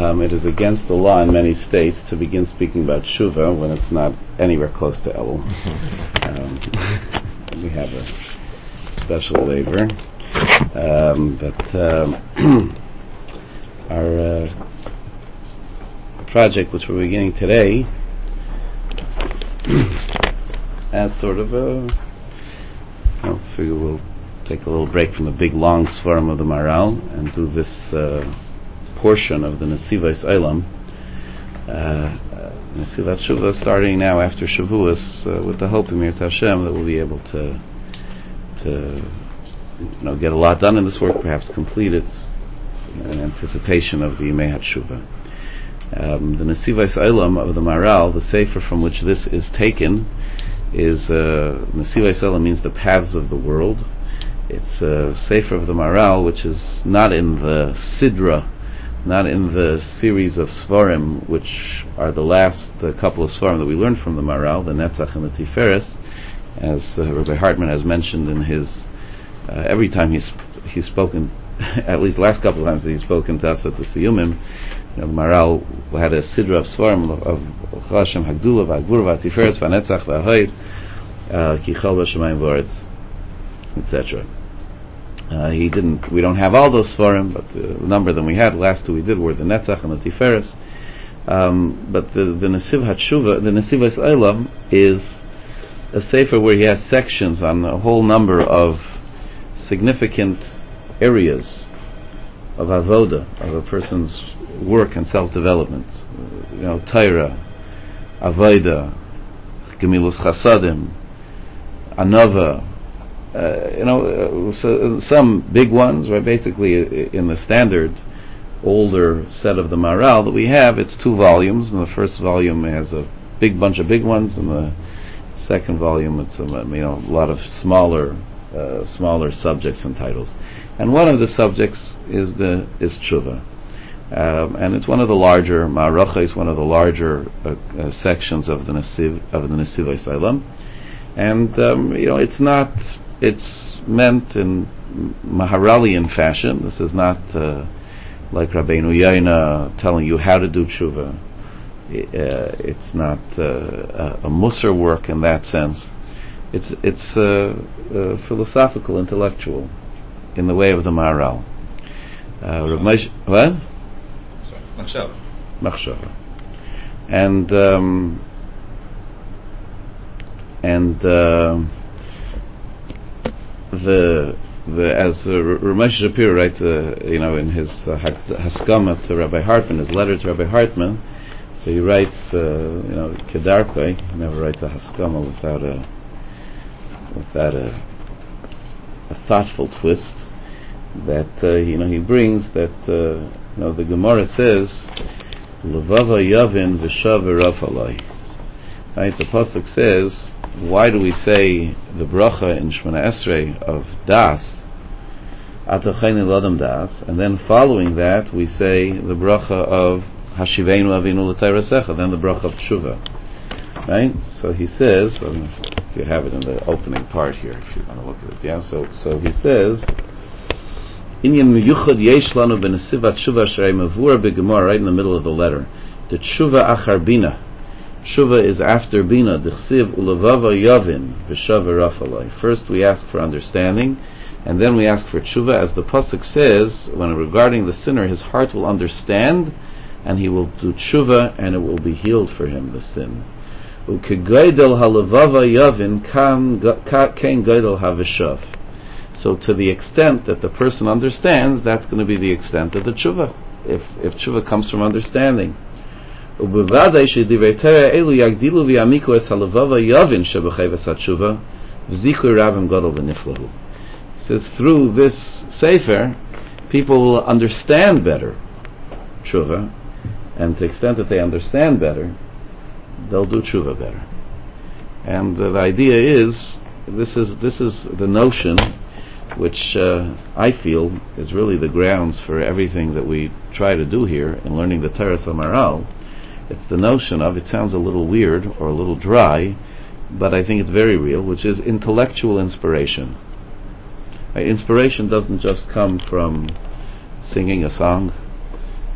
It is against the law in many states to begin speaking about tshuva when it's not anywhere close to Elul. We have a special waiver. Our project, which we're beginning today, as sort of I figure we'll take a little break from the big long svarim of the Maharal and do this portion of the Nesivos Olam, Nesivat Shuvah, starting now after Shavuos, with the hope in Mirz Hashem that we'll be able to get a lot done in this work, perhaps complete it in anticipation of the Yemei HaTshuvah. The Nesivos Olam of the Maharal, the sefer from which this is taken, is Nesivos Olam means the paths of the world. It's a sefer of the Maharal which is not in the Sidra, not in the series of Svarim, which are the last couple of Svarim that we learned from the Maharal, the Netzach and the Tiferes, as Rabbi Hartman has mentioned in his every time he's spoken, at least the last couple of times that he's spoken to us at the Siyumim, the Maharal had a Sidra of Svarim of Hashem Hagdula V'Hagvura V'Tiferes V'Netzach V'Hoid Ki Chol B'Shamayim V'Oretz, etc. We don't have all those Svarim, but the number that we had, the last two we did were the Netzach and the Tiferes. But the Nesiv HaTshuvah, the Nesivos Olam, is a sefer where he has sections on a whole number of significant areas of avoda, of a person's work and self-development. Torah, avoda, gemilus chasadim, anava. So some big ones, right? Basically, in the standard older set of the Maharal that we have, it's 2 volumes, and the first volume has a big bunch of big ones, and the second volume it's a lot of smaller subjects and titles. And one of the subjects is tshuva, and it's one of the larger Ma'aracha, is one of the larger sections of the Nesivos Olam, and it's meant in Maharalian fashion. This is not like Rabbeinu Yaina telling you how to do tshuva. It's not a Musar work in that sense. It's philosophical, intellectual, in the way of the Maharal. What? Machshava. And as Ramesh Shapiro writes, in his Haskama to Rabbi Hartman, his letter to Rabbi Hartman, so he writes, Kedarkei, he never writes a Haskama without a thoughtful twist, that he brings that the Gemara says, Levava Yavin v'Shav Rafalai. Right, the pasuk says, why do we say the bracha in Shemona Esrei of Das, Atacheni Lodam Das, and then following that we say the bracha of Hashivenu Avinu L'Tayrasecha, then the bracha of Tshuva. Right? So he says, if you have it in the opening part here, if you want to look at it, yeah. So he says, Inyan Miyuchad Yesh Lanu B'Nesivat Tshuva Shrei Mavura B'Gemara, right in the middle of the letter, the Tshuva Achar Bina. Tshuva is after Bina. D'chsiv ulevava yavin v'shava rafalai. First we ask for understanding, and then we ask for tshuva. As the pasuk says, when regarding the sinner, his heart will understand, and he will do tshuva, and it will be healed for him, the sin. Ukegaydel halevava yavin kain gaydel havishav. So to the extent that the person understands, that's going to be the extent of the tshuva. If tshuva comes from understanding. It says through this sefer people will understand better tshuva, and to the extent that they understand better, they'll do tshuva better. And the idea is this is the notion which I feel is really the grounds for everything that we try to do here in learning the Torah Maharal. It's the notion of, it sounds a little weird or a little dry, but I think it's very real, which is intellectual inspiration. Right? Inspiration doesn't just come from singing a song.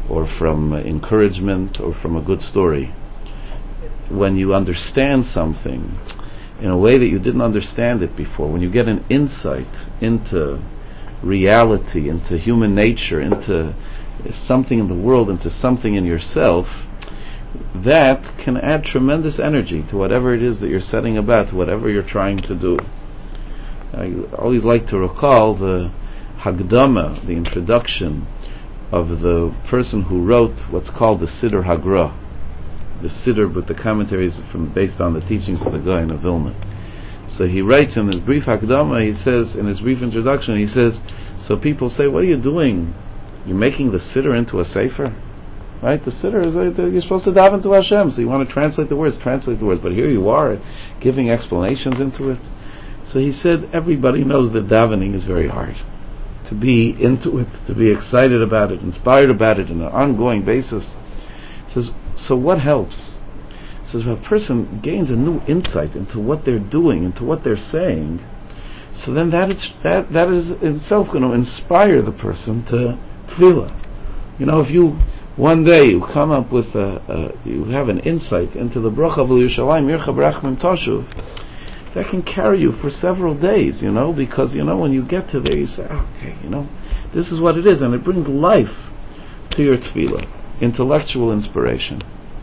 or from encouragement, or from a good story. When you understand something in a way that you didn't understand it before, when you get an insight into reality, into human nature, into something in the world, into something in yourself, that can add tremendous energy to whatever it is that you're setting about, to whatever you're trying to do. I always like to recall the Hagdama, the introduction of the person who wrote what's called the Siddur Hagra, the Siddur, but the commentaries based on the teachings of the Gaon of Vilna. So he writes in his brief Hagdama, he says, in his brief introduction, he says, so people say, what are you doing? You're making the Siddur into a Sefer? Right? The Siddur is, you're supposed to daven to Hashem, so you want to translate the words, but here you are, giving explanations into it. So he said, everybody knows that davening is very hard. To be into it, to be excited about it, inspired about it on an ongoing basis. He says, so what helps? He says, if a person gains a new insight into what they're doing, into what they're saying, so then that is itself going to inspire the person to tefillah. You know, if you one day you come up with you have an insight into the bracha of Yerushalayim Yircha B'Rachmim Toshuv, that can carry you for several days, you know, because, you know, when you get to there, you say, okay, you know, this is what it is, and it brings life to your tefillah, intellectual inspiration.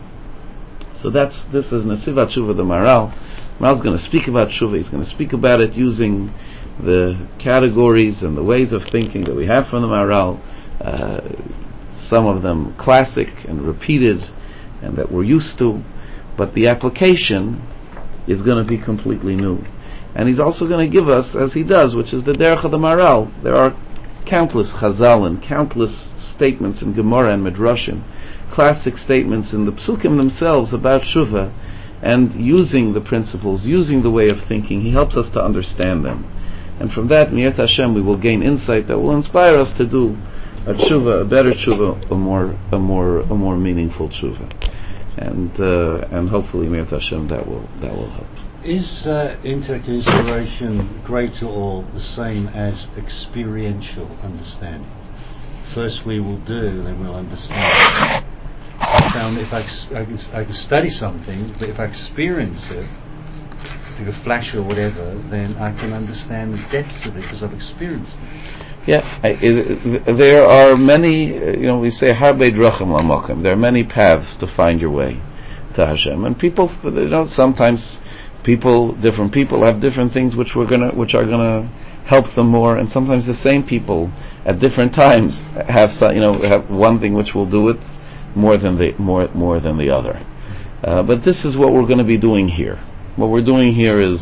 So this is Nesivat Tshuva, the Maral. Maral's going to speak about Tshuva. He's going to speak about it using the categories and the ways of thinking that we have from the Maral, some of them classic and repeated and that we're used to, but the application is going to be completely new. And he's also going to give us, as he does, which is the Derech of the Maral. There are countless Chazal and countless statements in Gemara and Midrashim, classic statements in the Psukim themselves about Shuvah, and using the principles, using the way of thinking, he helps us to understand them. And from that, Mi'at Hashem, we will gain insight that will inspire us to do a tshuva, a better tshuva, a more meaningful tshuva. And hopefully, Mi'at Hashem, that will help. Is intellect inspiration greater or the same as experiential understanding? First we will do, then we'll understand. I found if I can study something, but if I experience it, through a flash or whatever, then I can understand the depths of it because I've experienced it. Yeah, there are many, we say, Harbe Drachim L'Mokim. There are many paths to find your way to Hashem. And people, sometimes different people have different things which are gonna help them more, and sometimes the same people at different times have one thing which will do it more than the other. But this is what we're going to be doing here. What we're doing here is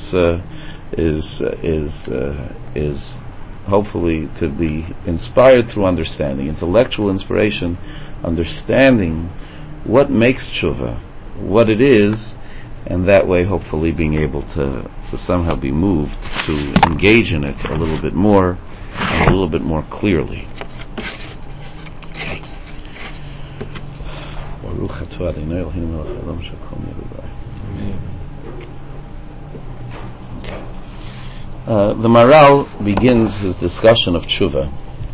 hopefully to be inspired through understanding, intellectual inspiration, understanding what makes tshuva, what it is, and that way hopefully being able to somehow be moved to engage in it a little bit more and a little bit more clearly. The Maral begins his discussion of tshuva.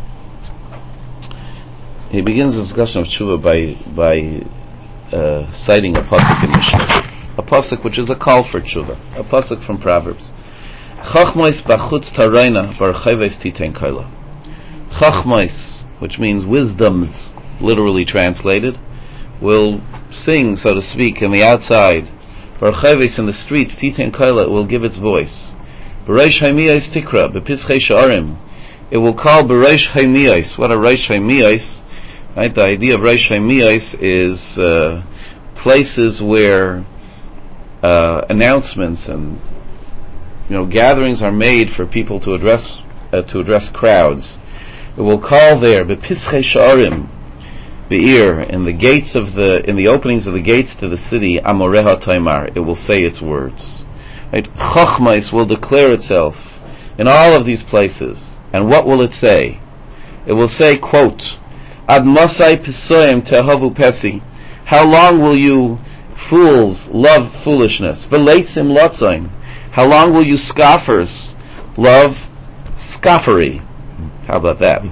He begins the discussion of tshuva by citing a pasuk in Mishnah, a pasuk which is a call for tshuva, a pasuk from Proverbs. Chachmais bachutz tarayna barchayves titen kaila. Chachmais, which means wisdoms, literally translated, will sing, so to speak, in the outside. Barchayves, in the streets, titen kaila, it will give its voice. B'reish haimiyos tikra, b'pischei sha'arim, it will call b'reish haimiyos. What are reish haimiyos? Right, the idea of reish haimiyos is places where announcements and gatherings are made for people to address crowds. It will call there b'pischei sha'arim, be'ir, in the openings of the gates to the city, amoreha taimar, it will say its words. Right? Chachmais will declare itself in all of these places. And what will it say? It will say, quote, Ad masai pisoyim tehavu pesi, how long will you fools love foolishness? V'leitzim lotzaim, how long will you scoffers love scoffery? How about that?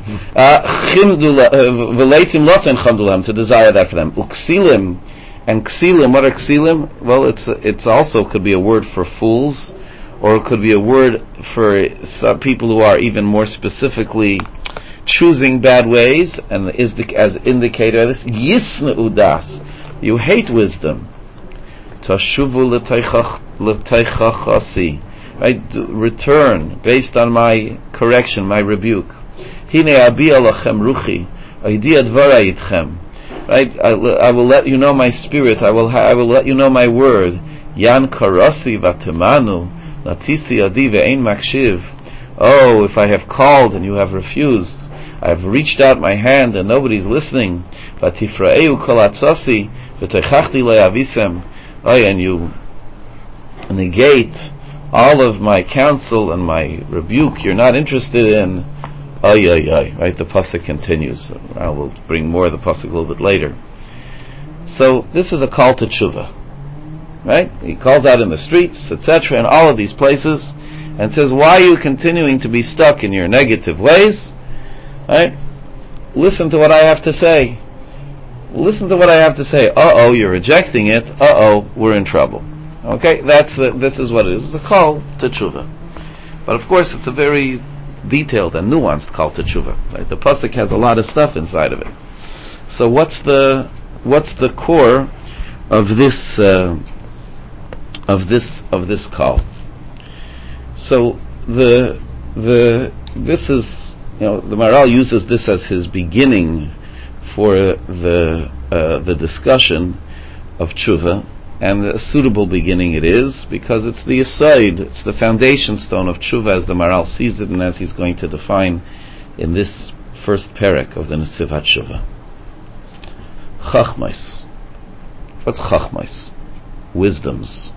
V'leitim lotzen chamdulam, to desire that for them. Uksilim, and ksilim, what are ksilim? Well, it's also could be a word for fools, or it could be a word for some people who are even more specifically choosing bad ways, and is as indicator of this, yisna udas, you hate wisdom. Tashuvu l'teichachasi, right? Return based on my correction, my rebuke. Hine abi alachem ruchi, idea dvara yitchem. Right? I will let you know my spirit. I will let you know my word. Yan karasi vatemanu latisi adi ve'ein makshiv. Oh, if I have called and you have refused, I have reached out my hand and nobody's listening. Vatifra'eu kol atzasi v'teichachti le'avisem. Oh, and you negate all of my counsel and my rebuke. You're not interested in. Right? The pasuk continues. I will bring more of the pasuk a little bit later. So this is a call to tshuva, right? He calls out in the streets, etc., in all of these places, and says, "Why are you continuing to be stuck in your negative ways? Right? Listen to what I have to say. Listen to what I have to say. You're rejecting it. We're in trouble." Okay, this is what it is. It's a call to tshuva, but of course, it's a very detailed and nuanced call to tshuva. Right? The pasuk has a lot of stuff inside of it. So what's the core of this call? So this is, the Maharal uses this as his beginning for the discussion of tshuva. And a suitable beginning it is, because it's the aside, it's the foundation stone of tshuva as the Maharal sees it and as he's going to define in this first perek of the Nesiv HaTshuva. Chachmais. What's chachmais? Wisdoms.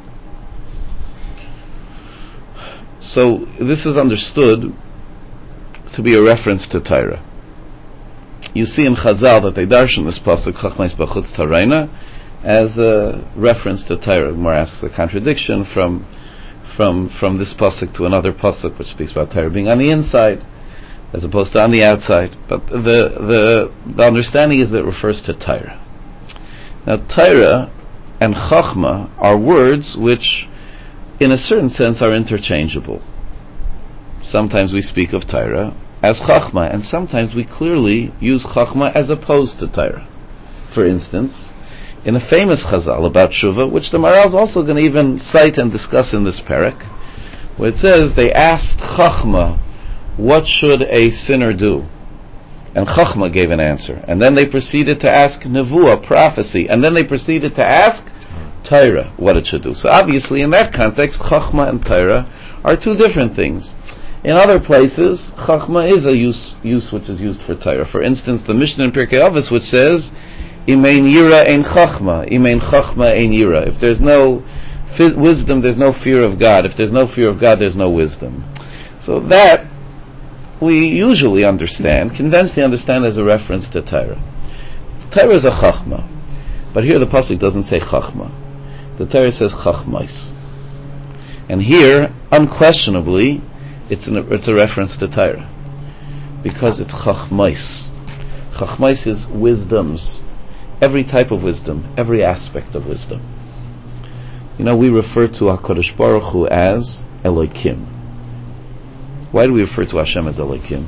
So this is understood to be a reference to Torah. You see in Chazal that they darshan this pasuk chachmais b'chutz Torayna as a reference to Torah. Gemara asks a contradiction from this pasuk to another pasuk which speaks about Torah being on the inside as opposed to on the outside. But the understanding is that it refers to Torah. Now Torah and Chachma are words which in a certain sense are interchangeable. Sometimes we speak of Torah as Chachma, and sometimes we clearly use Chachma as opposed to Torah. For instance, in a famous Chazal about Shuvah, which the Maharal is also going to even cite and discuss in this perek, where it says they asked Chachma, what should a sinner do? And Chachma gave an answer. And then they proceeded to ask Nevuah, prophecy. And then they proceeded to ask Torah, what it should do. So obviously in that context, Chachma and Torah are two different things. In other places, Chachma is a use which is used for Torah. For instance, the Mishnah in Pirkei Avos which says, Imein yira ein chachma, imein chachma ein yira. If there's no wisdom, there's no fear of God. If there's no fear of God, there's no wisdom. So that we usually conventionally understand as a reference to Torah. Torah is a chachma, but here the pasuk doesn't say chachma. The Torah says chachmais, and here unquestionably it's a reference to Torah because it's chachmais. Chachmais is wisdoms. Every type of wisdom, every aspect of wisdom. We refer to HaKadosh Baruch Hu as Elokim. Why do we refer to Hashem as Elokim?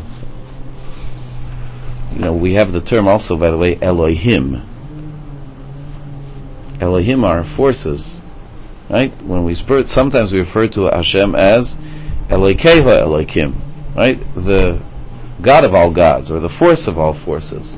We have the term also, by the way, Elohim. Elohim are forces, right? Sometimes we refer to Hashem as Elokeha Elokim, right? The God of all gods, or the force of all forces.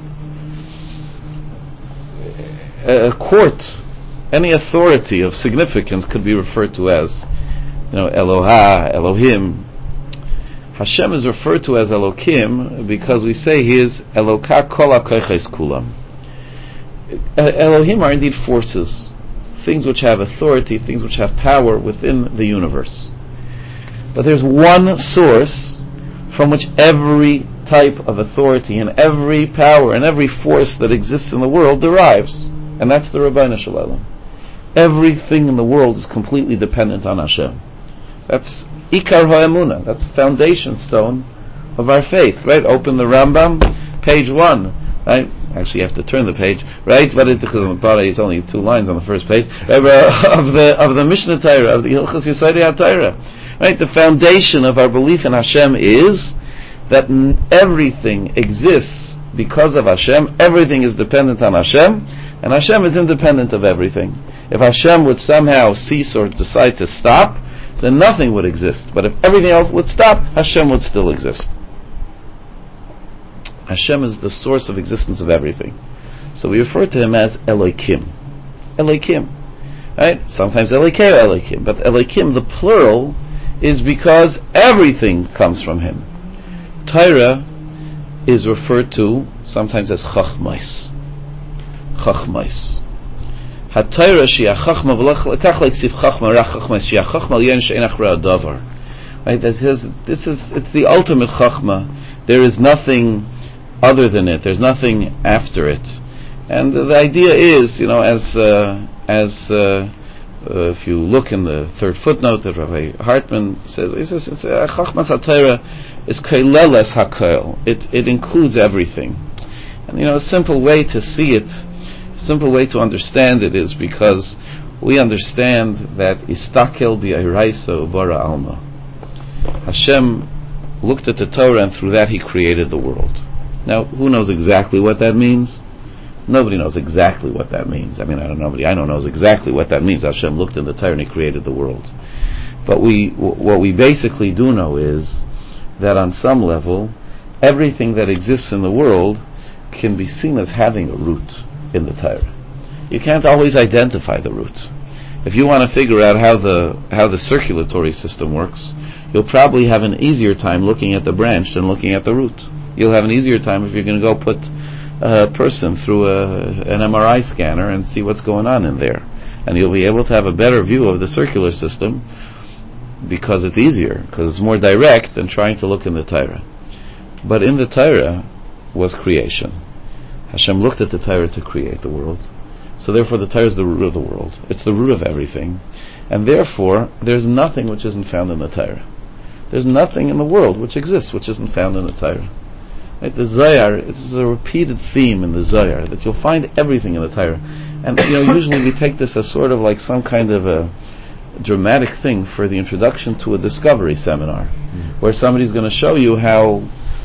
A court, any authority of significance could be referred to as, Eloha, Elohim. Hashem is referred to as Elokim because we say He is Eloka kol hakoches kulam. Elohim are indeed forces, things which have authority, things which have power within the universe. But there's one source from which every type of authority and every power and every force that exists in the world derives. And that's the Rabbeinu Shalom. Everything in the world is completely dependent on Hashem. That's Ikar HaEmunah. That's the foundation stone of our faith, right? Open the Rambam, page 1, right? Actually, you have to turn the page, right? But it's only 2 lines on the first page, right? of the Mishnah Torah, of the Hilchos Yesodei HaTorah, right? The foundation of our belief in Hashem is that everything exists because of Hashem. Everything is dependent on Hashem, and Hashem is independent of everything. If Hashem would somehow cease or decide to stop, then nothing would exist. But if everything else would stop, Hashem would still exist. Hashem is the source of existence of everything. So we refer to him as Elokim. Elokim. Right? Sometimes Elokei or Elokim. But Elokim, the plural, is because everything comes from him. Torah is referred to sometimes as Chachmais. Chachmais. HaTorah she'ah chachma v'lekach leksiv chachma rach chachmais she'ah chachma l'yen she'en achra davar. Right? It's the ultimate chachma. There is nothing other than it. There's nothing after it. And the idea is, if you look in the third footnote that Rabbi Hartman says, Chachmas HaTorah is keileles hakoil. It includes everything. And a simple way to see it, a simple way to understand it is because we understand that istakel bi'ayraisa ubara alma. Hashem looked at the Torah and through that he created the world. Now, who knows exactly what that means? Nobody knows exactly what that means. I don't know knows exactly what that means. Hashem looked in the Torah and he created the world. But what we basically do know is that on some level, everything that exists in the world can be seen as having a root in the Torah. You can't always identify the root. If you want to figure out how the circulatory system works, you'll probably have an easier time looking at the branch than looking at the root. You'll have an easier time if you're going to go put a person through an MRI scanner and see what's going on in there. And you'll be able to have a better view of the circular system because it's easier, because it's more direct than trying to look in the Torah. But in the Torah was creation. Hashem looked at the Torah to create the world. So therefore the Torah is the root of the world. It's the root of everything. And therefore there's nothing which isn't found in the Torah. There's nothing in the world which exists which isn't found in the Torah. Right? The Zohar, it's a repeated theme in the Zohar that you'll find everything in the Torah. And usually we take this as sort of like some kind of a dramatic thing for the introduction to a discovery seminar, where somebody's going to show you how,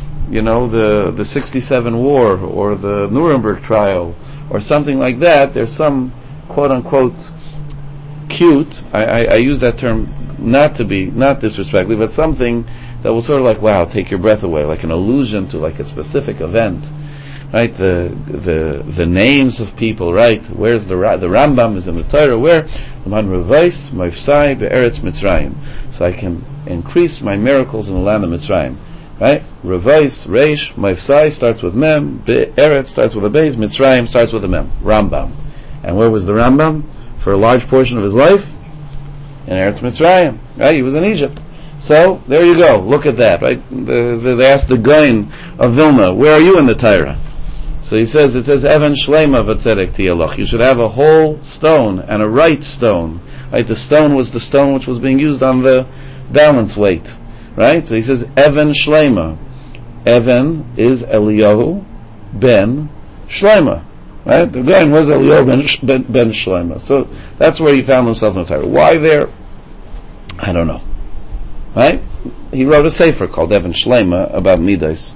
the 67 war or the Nuremberg trial or something like that. There's some quote unquote cute. I use that term not disrespectfully, but something that will sort of like, wow, take your breath away, like an allusion to like a specific event, right? The names of people, right? Where's the Rambam is in the Torah, where Man Revais Mavsai Be'eretz Mitzrayim, so I can increase my miracles in the land of Mitzrayim, right? Revais Reish Mavsai starts with Mem, Be'eretz starts with a Beis, Mitzrayim starts with a Mem. Rambam, and where was the Rambam for a large portion of his life? In Eretz Mitzrayim, right? He was in Egypt. So, there you go. Look at that, right? They asked the Gaon of Vilna, where are you in the Torah? So it says, Evan Shlema v'tzedek tiyalach. You should have a whole stone and a right stone. Right? The stone was the stone which was being used on the balance weight. Right? So he says, Evan Shlema. Evan is Eliyahu ben Shlema. Right? The Gaon was Eliyahu ben Shlema. So that's where he found himself in the Torah. Why there? I don't know. Right? He wrote a sefer called Evan Shlema about Midas.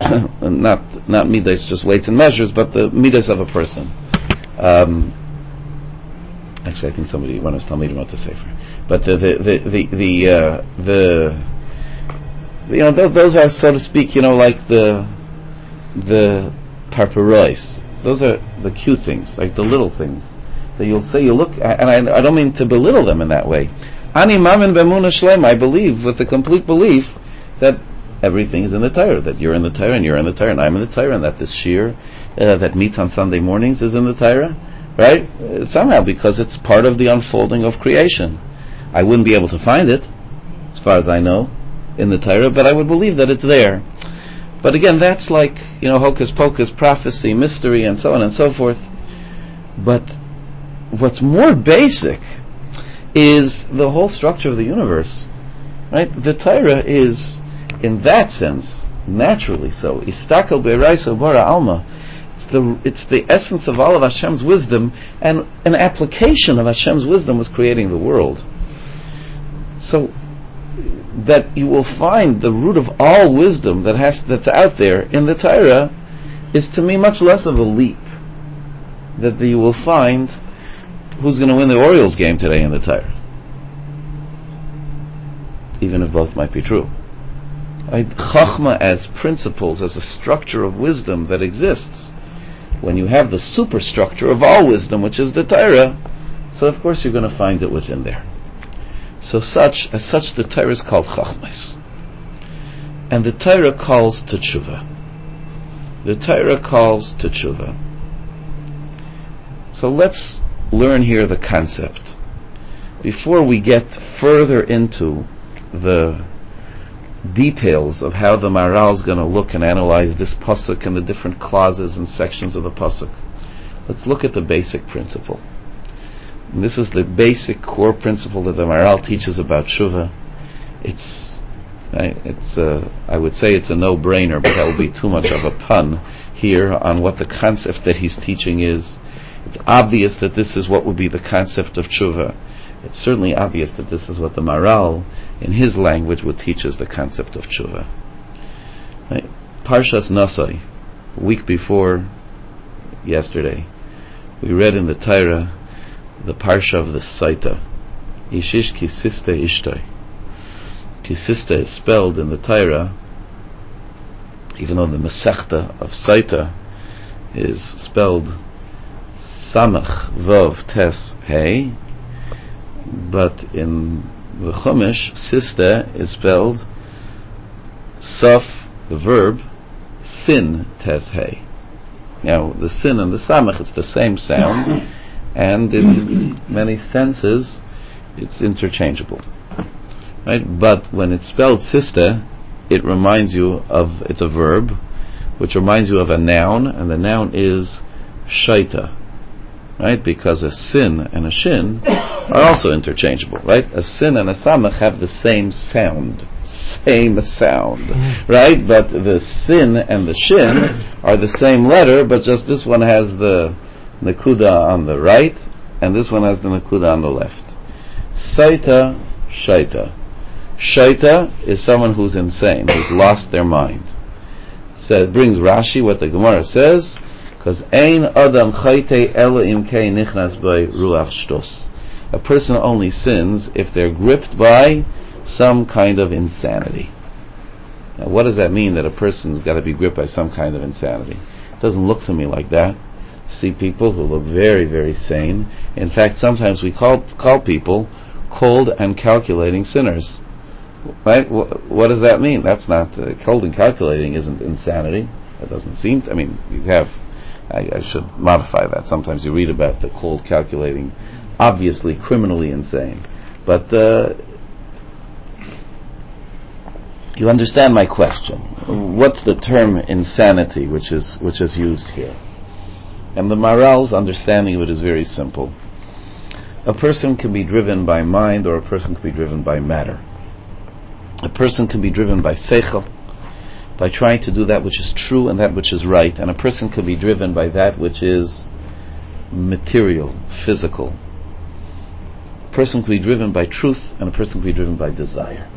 not Midas, just weights and measures, but the Midas of a person. Actually, I think somebody once told me about the sefer. But those are, so to speak, like the parparois. Those are the cute things, like the little things that you'll say. You look, and I don't mean to belittle them in that way. Ani mamin b'emunah shlema. I believe with the complete belief that everything is in the Torah, that you're in the Torah and you're in the Torah and I'm in the Torah, and that this shir that meets on Sunday mornings is in the Torah, right? Somehow, because it's part of the unfolding of creation. I wouldn't be able to find it, as far as I know, in the Torah, but I would believe that it's there. But again, that's like, hocus pocus, prophecy, mystery, and so on and so forth. But what's more basic is the whole structure of the universe, right? The Torah is, in that sense, naturally so. Istakel be'eraisa bara alma. It's the essence of all of Hashem's wisdom, and an application of Hashem's wisdom was creating the world. So that you will find the root of all wisdom that's out there in the Torah is, to me, much less of a leap that you will find who's going to win the Orioles game today in the Torah, even if both might be true. Chachma as principles, as a structure of wisdom that exists, when you have the superstructure of all wisdom, which is the Torah, so of course you're going to find it within there. So as such, the Torah is called Chachmas. And the Torah calls to tshuva. The Torah calls to tshuva. So let's learn here the concept. Before we get further into the details of how the Maharal is going to look and analyze this pasuk and the different clauses and sections of the pasuk, let's look at the basic principle. And this is the basic core principle that the Maharal teaches about tshuva. I would say it's a no-brainer, but that would be too much of a pun here on what the concept that he's teaching is. It's obvious that this is what would be the concept of tshuva. It's certainly obvious that this is what the Maharal, in his language, would teach as the concept of tshuva. Right? Parshas Nosai, a week before yesterday, we read in the Torah the parsha of the Saita. Ishish kisiste ishtoi. Kisiste is spelled in the Torah, even though the Masechta of Saita is spelled Samach Vov Tes Hey, but in the Chumash, Siste is spelled Sof, the verb, Sin Tes Hey. Now, the Sin and the Samach, it's the same sound, and in many senses, it's interchangeable. Right? But when it's spelled Siste, it reminds you of, it's a verb, which reminds you of a noun, and the noun is Shaita. Right? Because a sin and a shin are also interchangeable, right? A sin and a samach have the same sound. Right? But the sin and the shin are the same letter, but just this one has the nakuda on the right, and this one has the nakuda on the left. Saita, shaita. Shaita is someone who's insane, who's lost their mind. So it brings Rashi what the Gemara says, because ein adam chayte ela imkei nichnas by ruach shtos. A person only sins if they're gripped by some kind of insanity. Now, what does that mean, that a person's got to be gripped by some kind of insanity? It doesn't look to me like that. See people who look very, very sane. In fact, sometimes we call people cold and calculating sinners. Right? What does that mean? That's not cold and calculating isn't insanity. That doesn't seem to, you have, I should modify that. Sometimes you read about the cold calculating, obviously criminally insane. But you understand my question. What's the term insanity which is used here? And the Maharal's understanding of it is very simple. A person can be driven by mind, or a person can be driven by matter. A person can be driven by seichel, by trying to do that which is true and that which is right, and a person can be driven by that which is material, physical. A person can be driven by truth, and a person can be driven by desire.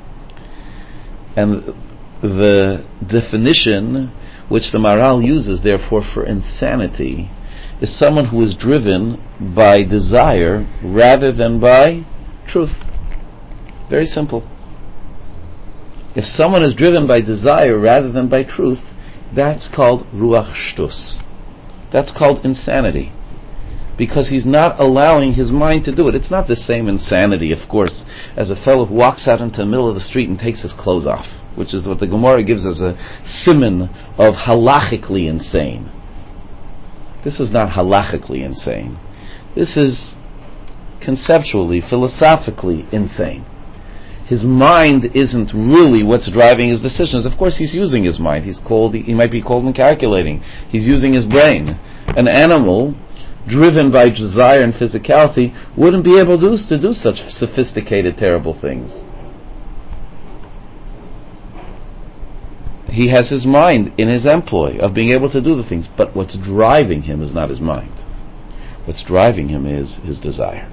And the definition which the Maharal uses, therefore, for insanity is someone who is driven by desire rather than by truth. Very simple. If someone is driven by desire rather than by truth, that's called ruach shtus. That's called insanity. Because he's not allowing his mind to do it. It's not the same insanity, of course, as a fellow who walks out into the middle of the street and takes his clothes off, which is what the Gemara gives as a siman of halachically insane. This is not halachically insane. This is conceptually, philosophically insane. His mind isn't really what's driving his decisions. Of course, he's using his mind. He might be cold and calculating. He's using his brain. An animal driven by desire and physicality wouldn't be able to do such sophisticated, terrible things. he has his mind in his employ of being able to do the things, but what's driving him is not his mind. What's driving him is his desire.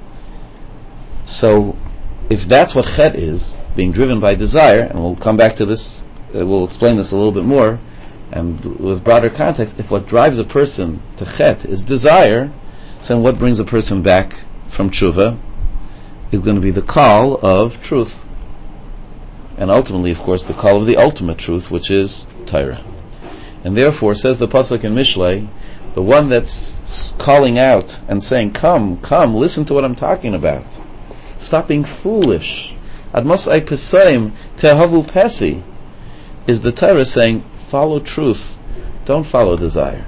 So, if that's what chet is, being driven by desire, and we'll come back to this, we'll explain this a little bit more, and with broader context, if what drives a person to chet is desire, so then what brings a person back from tshuva is going to be the call of truth. And ultimately, of course, the call of the ultimate truth, which is Torah. And therefore, says the Pasuk in Mishlei, the one that's calling out and saying, come, listen to what I'm talking about. Stop being foolish. Admasai Pesaim Tehavu Pesi, is the Torah saying, follow truth, don't follow desire.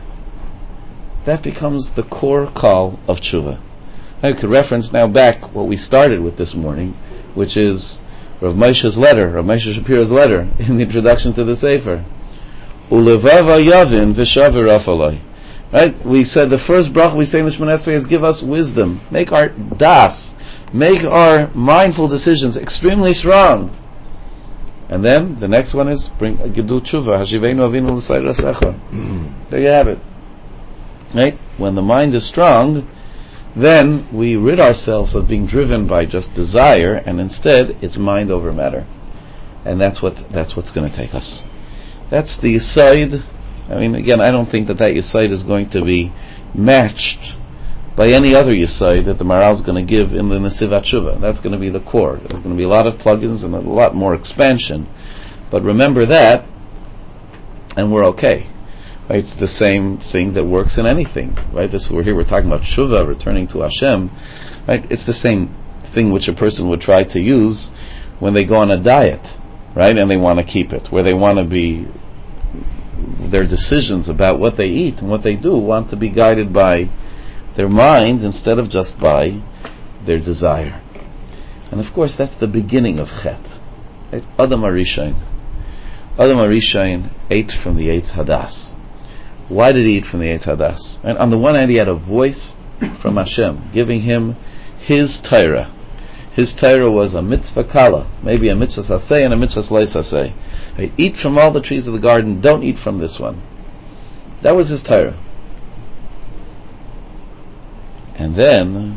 That becomes the core call of tshuva. I could reference now back what we started with this morning, which is Rav Moshe's letter, Rav Moshe Shapiro's letter in the introduction to the Sefer. Ulevava Yavin v'shaver afalai. Right? We said the first bracha we say in the Shemona Esrei is give us wisdom, make our das, make our mindful decisions extremely strong. And then the next one is bring Gedu Tshuva, Hashiveinu Avinu L'Sayir Asecha. There you have it. Right? When the mind is strong, then we rid ourselves of being driven by just desire, and instead it's mind over matter, and that's what's going to take us. That's the Yesod. I mean, again, I don't think that Yesod is going to be matched by any other Yesod that the Maharal is going to give in the Nesivat Tshuva. That's going to be the core. There's going to be a lot of plugins and a lot more expansion, but remember that, and we're okay. Right? It's the same thing that works in anything, right? We're talking about tshuva, returning to Hashem, right? It's the same thing which a person would try to use when they go on a diet, right? And they want to keep it, where they want to be, their decisions about what they eat and what they do want to be guided by their mind instead of just by their desire. And of course, that's the beginning of chet. Right? Adam HaRishain ate from the Eitz Hadas. Why did he eat from the Eitz Hadas? And on the one hand, he had a voice from Hashem, giving him his Torah. His Torah was a mitzvah kala, maybe a mitzvah saseh and a mitzvah slay saseh. Right? Eat from all the trees of the garden, don't eat from this one. That was his Torah. And then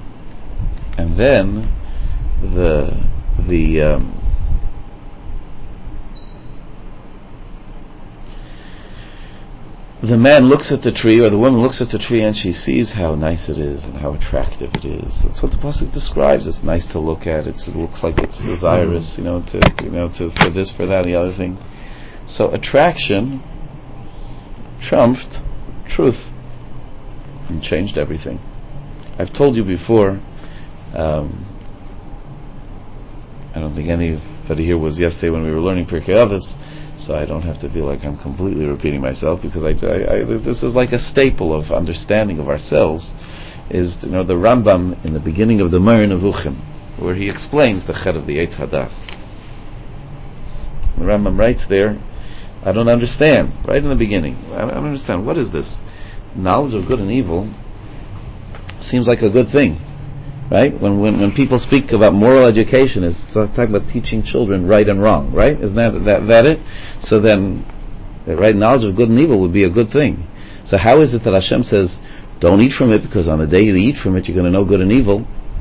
the man looks at the tree, or the woman looks at the tree, and she sees how nice it is and how attractive it is. That's what the pasuk describes. It's nice to look at. It looks like it's desirous, for this, for that, the other thing. So attraction trumped truth and changed everything. I've told you before. I don't think anybody here was yesterday when we were learning Pirkei Avos. So I don't have to feel like I'm completely repeating myself, because this is like a staple of understanding of ourselves. Is the Rambam in the beginning of the Moreh Nevuchim, where he explains the chet of the Eitz Hadas. The Rambam writes there, I don't understand. Right in the beginning, I don't understand. What is this? Knowledge of good and evil seems like a good thing. Right? When people speak about moral education, it's talking about teaching children right and wrong, right? Isn't that it? So then, right, knowledge of good and evil would be a good thing. So how is it that Hashem says, don't eat from it, because on the day you eat from it, you're going to know good and evil?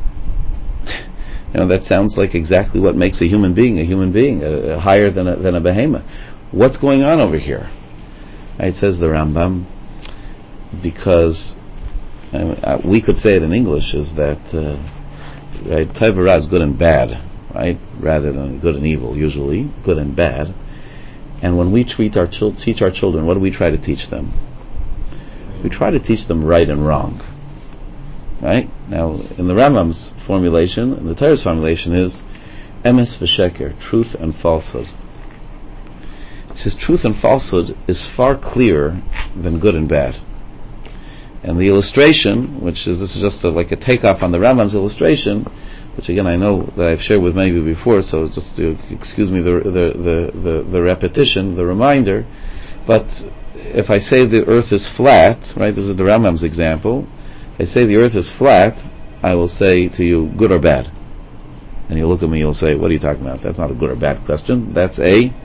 That sounds like exactly what makes a human being higher than a behemoth. What's going on over here? Right, it says the Rambam, because we could say it in English, is that Tov v'ra is good and bad, right? Rather than good and evil, usually good and bad. And when we teach our children, what do we try to teach them? We try to teach them right and wrong, right? Now, in the Rambam's formulation, and the Torah's formulation is emes v'sheker, truth and falsehood. He says truth and falsehood is far clearer than good and bad. And the illustration, this is just like a takeoff on the Rambam's illustration, which again I know that I've shared with many of you before, so just to excuse me the repetition, the reminder. But if I say the earth is flat, right, this is the Rambam's example, if I say the earth is flat, I will say to you, good or bad? And you'll look at me, you'll say, what are you talking about? That's not a good or bad question, that's a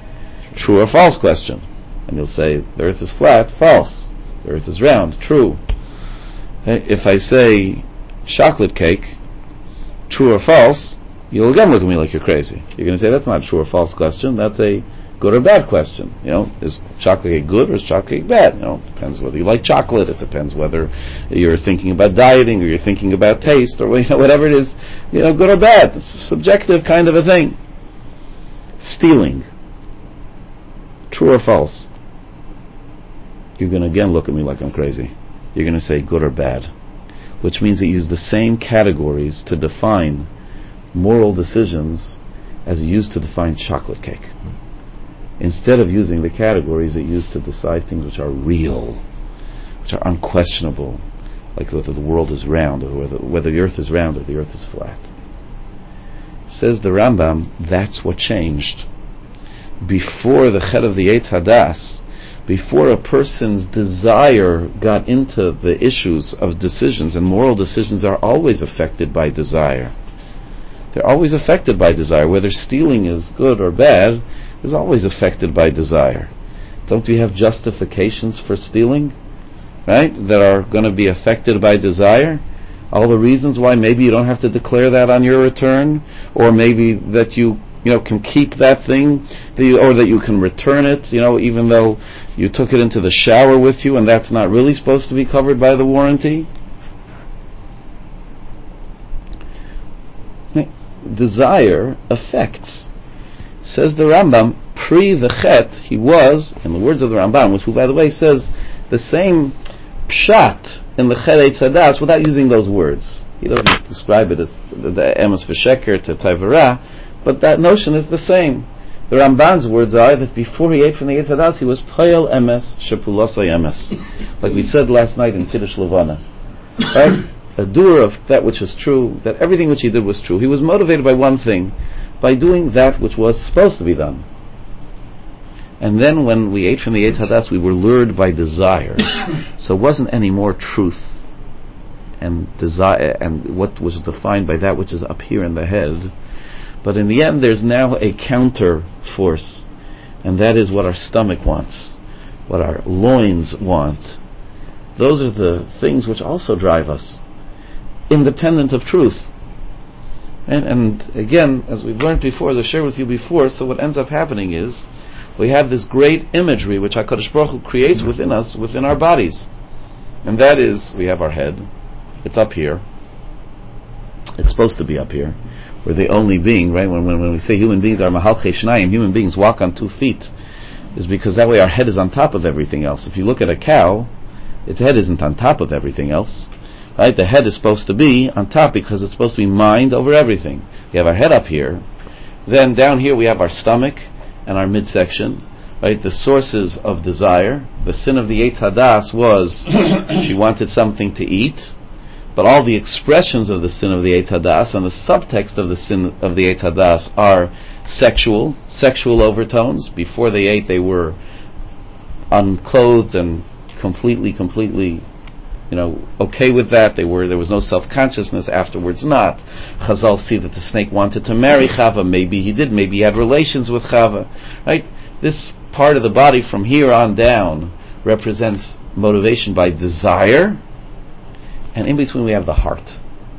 true or false question. And you'll say, the earth is flat, false. The earth is round, true. If I say chocolate cake, true or false, you'll again look at me like you're crazy. You're going to say, that's not a true or false question, that's a good or bad question. Is chocolate cake good or is chocolate cake bad? It depends whether you like chocolate, it depends whether you're thinking about dieting or you're thinking about taste or whatever it is, good or bad. It's a subjective kind of a thing. Stealing, true or false? You're going to again look at me like I'm crazy. You're going to say good or bad, which means that you use the same categories to define moral decisions as you use to define chocolate cake, instead of using the categories that you use to decide things which are real, which are unquestionable, like whether the world is round or whether the earth is round or the earth is flat. Says the Rambam, that's what changed. Before the Chet of the Eitz Hadas, before a person's desire got into the issues of decisions, and moral decisions are always affected by desire. They're always affected by desire. Whether stealing is good or bad is always affected by desire. Don't we have justifications for stealing, right, that are going to be affected by desire? All the reasons why maybe you don't have to declare that on your return, or maybe that you can keep that thing, or that you can return it, even though you took it into the shower with you and that's not really supposed to be covered by the warranty. Desire affects. Says the Rambam, pre the Chet, he was, in the words of the Rambam, which, by the way, says the same pshat in the Chet Eitz Hadas without using those words. He doesn't describe it as the emes v'sheker to tavara, but that notion is the same. The Ramban's words are that before he ate from the Eitz Hadas, he was poyel emes shepulosay emes, like we said last night in Kiddush Levana, right? A doer of that which is true, that everything which he did was true. He was motivated by one thing, by doing that which was supposed to be done. And then when we ate from the Eitz Hadas, we were lured by desire. So it wasn't any more truth and desire, and what was defined by that which is up here in the head. But in the end, there's now a counter force, and that is what our stomach wants, what our loins want. Those are the things which also drive us, independent of truth. And again, as we've learned before, as I shared with you before, so what ends up happening is we have this great imagery which HaKadosh Baruch Hu creates within us, within our bodies. And that is, we have our head, it's up here, it's supposed to be up here. We're the only being, right? When we say human beings are mahalchei shnayim, human beings walk on 2 feet, is because that way our head is on top of everything else. If you look at a cow, its head isn't on top of everything else, right? The head is supposed to be on top because it's supposed to be mind over everything. We have our head up here, then down here we have our stomach and our midsection, right? The sources of desire. The sin of the Eitz Hadas was she wanted something to eat. But all the expressions of the sin of the Eitz Hadas and the subtext of the sin of the Eitz Hadas are sexual overtones. Before they ate, they were unclothed and completely, okay with that. There was no self-consciousness. Afterwards, not. Chazal see that the snake wanted to marry Chava. Maybe he did. Maybe he had relations with Chava. Right? This part of the body from here on down represents motivation by desire. And in between we have the heart,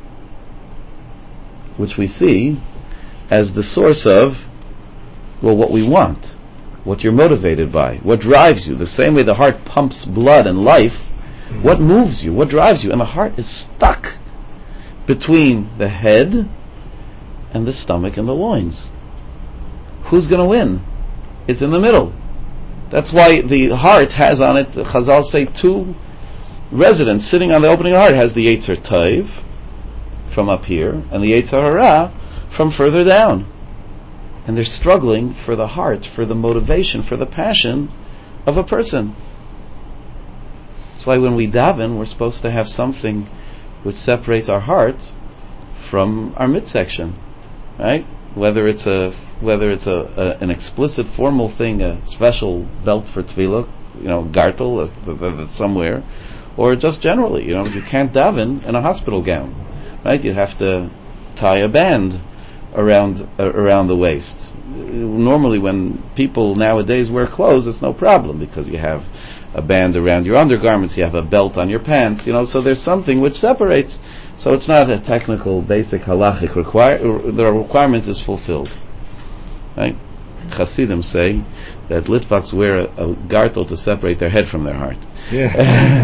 which we see as the source of, what we want, what you're motivated by, what drives you. The same way the heart pumps blood and life, what moves you, what drives you? And the heart is stuck between the head and the stomach and the loins. Who's going to win? It's in the middle. That's why the heart has on it, Chazal say, 2 residents sitting on the opening heart. Has the Yetzer Tov from up here and the Yetzer Hara from further down, and they're struggling for the heart, for the motivation, for the passion of a person. That's why when we daven, we're supposed to have something which separates our heart from our midsection, right? Whether it's an explicit formal thing, a special belt for tefillah, gartel that's somewhere, or just generally, you can't daven in a hospital gown, right? You have to tie a band, around the waist. Normally, when people nowadays wear clothes, it's no problem because you have a band around your undergarments, you have a belt on your pants, so there's something which separates. So it's not a technical, basic halachic the requirement is fulfilled. Right? Hasidim say that Litvaks wear a gartel to separate their head from their heart. Yeah.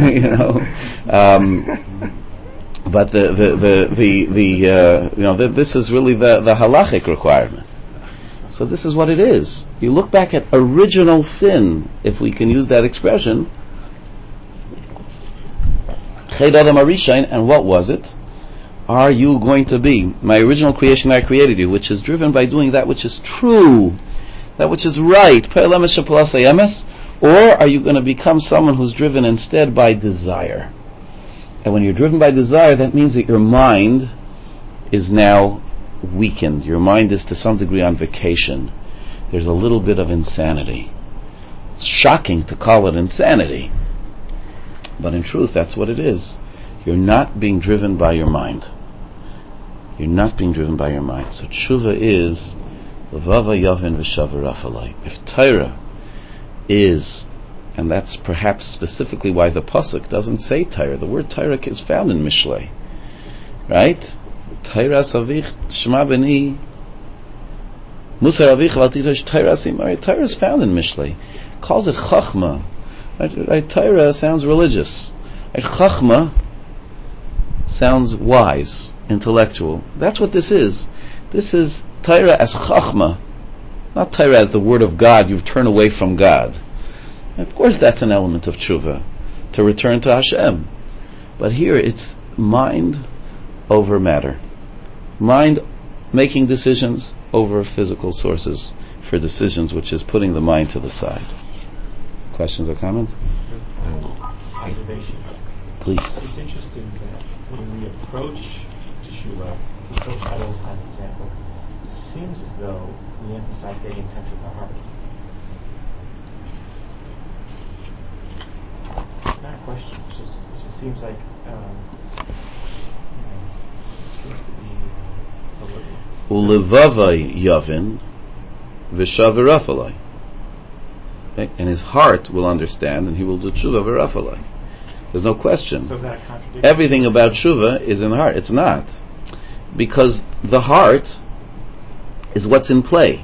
But this is really the halachic requirement. So this is what it is. You look back at original sin, if we can use that expression. Ched Adam Arishain, and what was it? Are you going to be my original creation? I created you, which is driven by doing that which is true, that which is right. Or are you going to become someone who's driven instead by desire? And when you're driven by desire, that means that your mind is now weakened. Your mind is to some degree on vacation. There's a little bit of insanity. It's shocking to call it insanity, but in truth, that's what it is. You're not being driven by your mind. You're not being driven by your mind. So tshuva is Levava Yavin V'Shavar Rafalai. If Torah is, and that's perhaps specifically why the pasuk doesn't say Torah. The word Torah is found in Mishlei, right? Torah Savich Shema Beni Musar Avich Valtitosh Torah Simari. Torah is found in Mishlei. Calls it Chachma. Right? Torah sounds religious. Right? Chachma sounds wise, intellectual. That's what this is. This is Torah as Chachma, not Torah as the word of God. You've turned away from God. And of course, that's an element of tshuva, to return to Hashem. But here, it's mind over matter. Mind making decisions over physical sources for decisions, which is putting the mind to the side. Questions or comments? Observation. Please. It's interesting that when we approach Teshuvah, approach that old time example, it seems as though we emphasize getting in touch with the heart. Not a question. It just seems like seems to be a little. Ulevavai Yavin V'Shavar Rafalai. And his heart will understand, and he will do tshuva v'rafalai. There's no question. So is that a contradiction? Everything about tshuva is in the heart. It's not, because the heart is what's in play.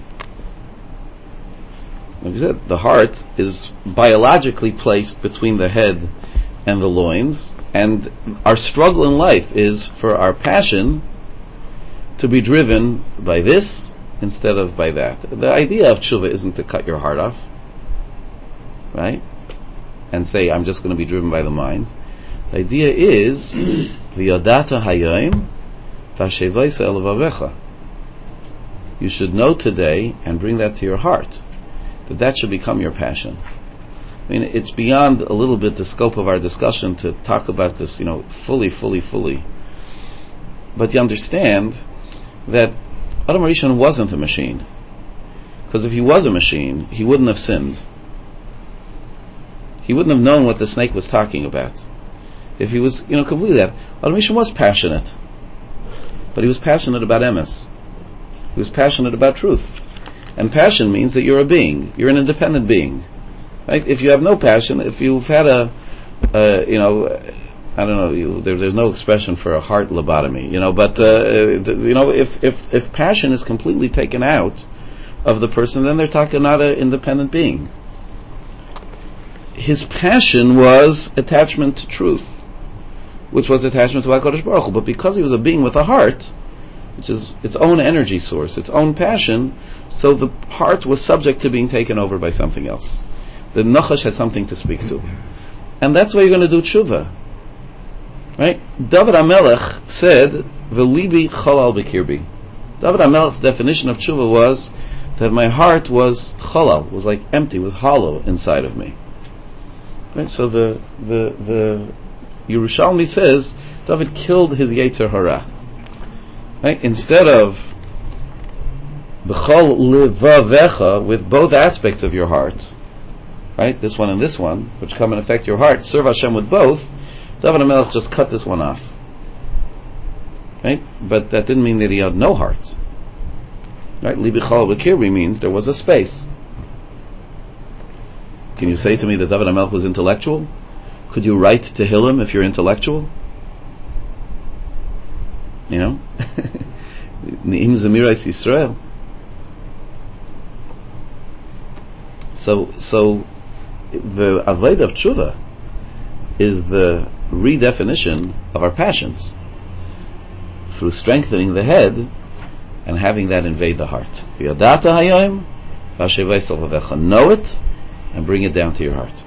Like you said, the heart is biologically placed between the head and the loins, and our struggle in life is for our passion to be driven by this instead of by that. The idea of tshuva isn't to cut your heart off, right? And say, I'm just going to be driven by the mind. The idea is v'yadata hayom v'ashevaisa el vavecha. You should know today and bring that to your heart, that should become your passion. I mean, it's beyond a little bit the scope of our discussion to talk about this, fully. But you understand that Adam Rishon wasn't a machine, because if he was a machine, he wouldn't have sinned. He wouldn't have known what the snake was talking about. If he was, completely that. Adam Rishon was passionate, but he was passionate about emes. He was passionate about truth. And passion means that you're a being. You're an independent being. Right? If you have no passion, if you've had there's no expression for a heart lobotomy, but if passion is completely taken out of the person, then they're talking not an independent being. His passion was attachment to truth, which was attachment to HaKadosh Baruch Hu. But because he was a being with a heart, which is its own energy source, its own passion, so the heart was subject to being taken over by something else. The Nachash had something to speak to. And that's why you're going to do tshuva. Right? David HaMelech said, V'libi chalal b'kirbi. David HaMelech's definition of tshuva was that my heart was chalal, was like empty, was hollow inside of me. Right? So the Yerushalmi says, David killed his Yetzer Hara. Right? Instead of B'chol levavecha, with both aspects of your heart, right, this one and this one, which come and affect your heart, serve Hashem with both, David HaMelech just cut this one off. Right? But that didn't mean that he had no heart. Right? Libi Chol B'Kirbi means there was a space. Can you say to me that David HaMelech was intellectual? Could you write Tehillim if you're intellectual? You know? Ni'im Zemirais Yisrael. So the Avodah of Tshuva is the redefinition of our passions through strengthening the head and having that invade the heart. V'yadata hayom v'ashevei salvavecha. Know it and bring it down to your heart.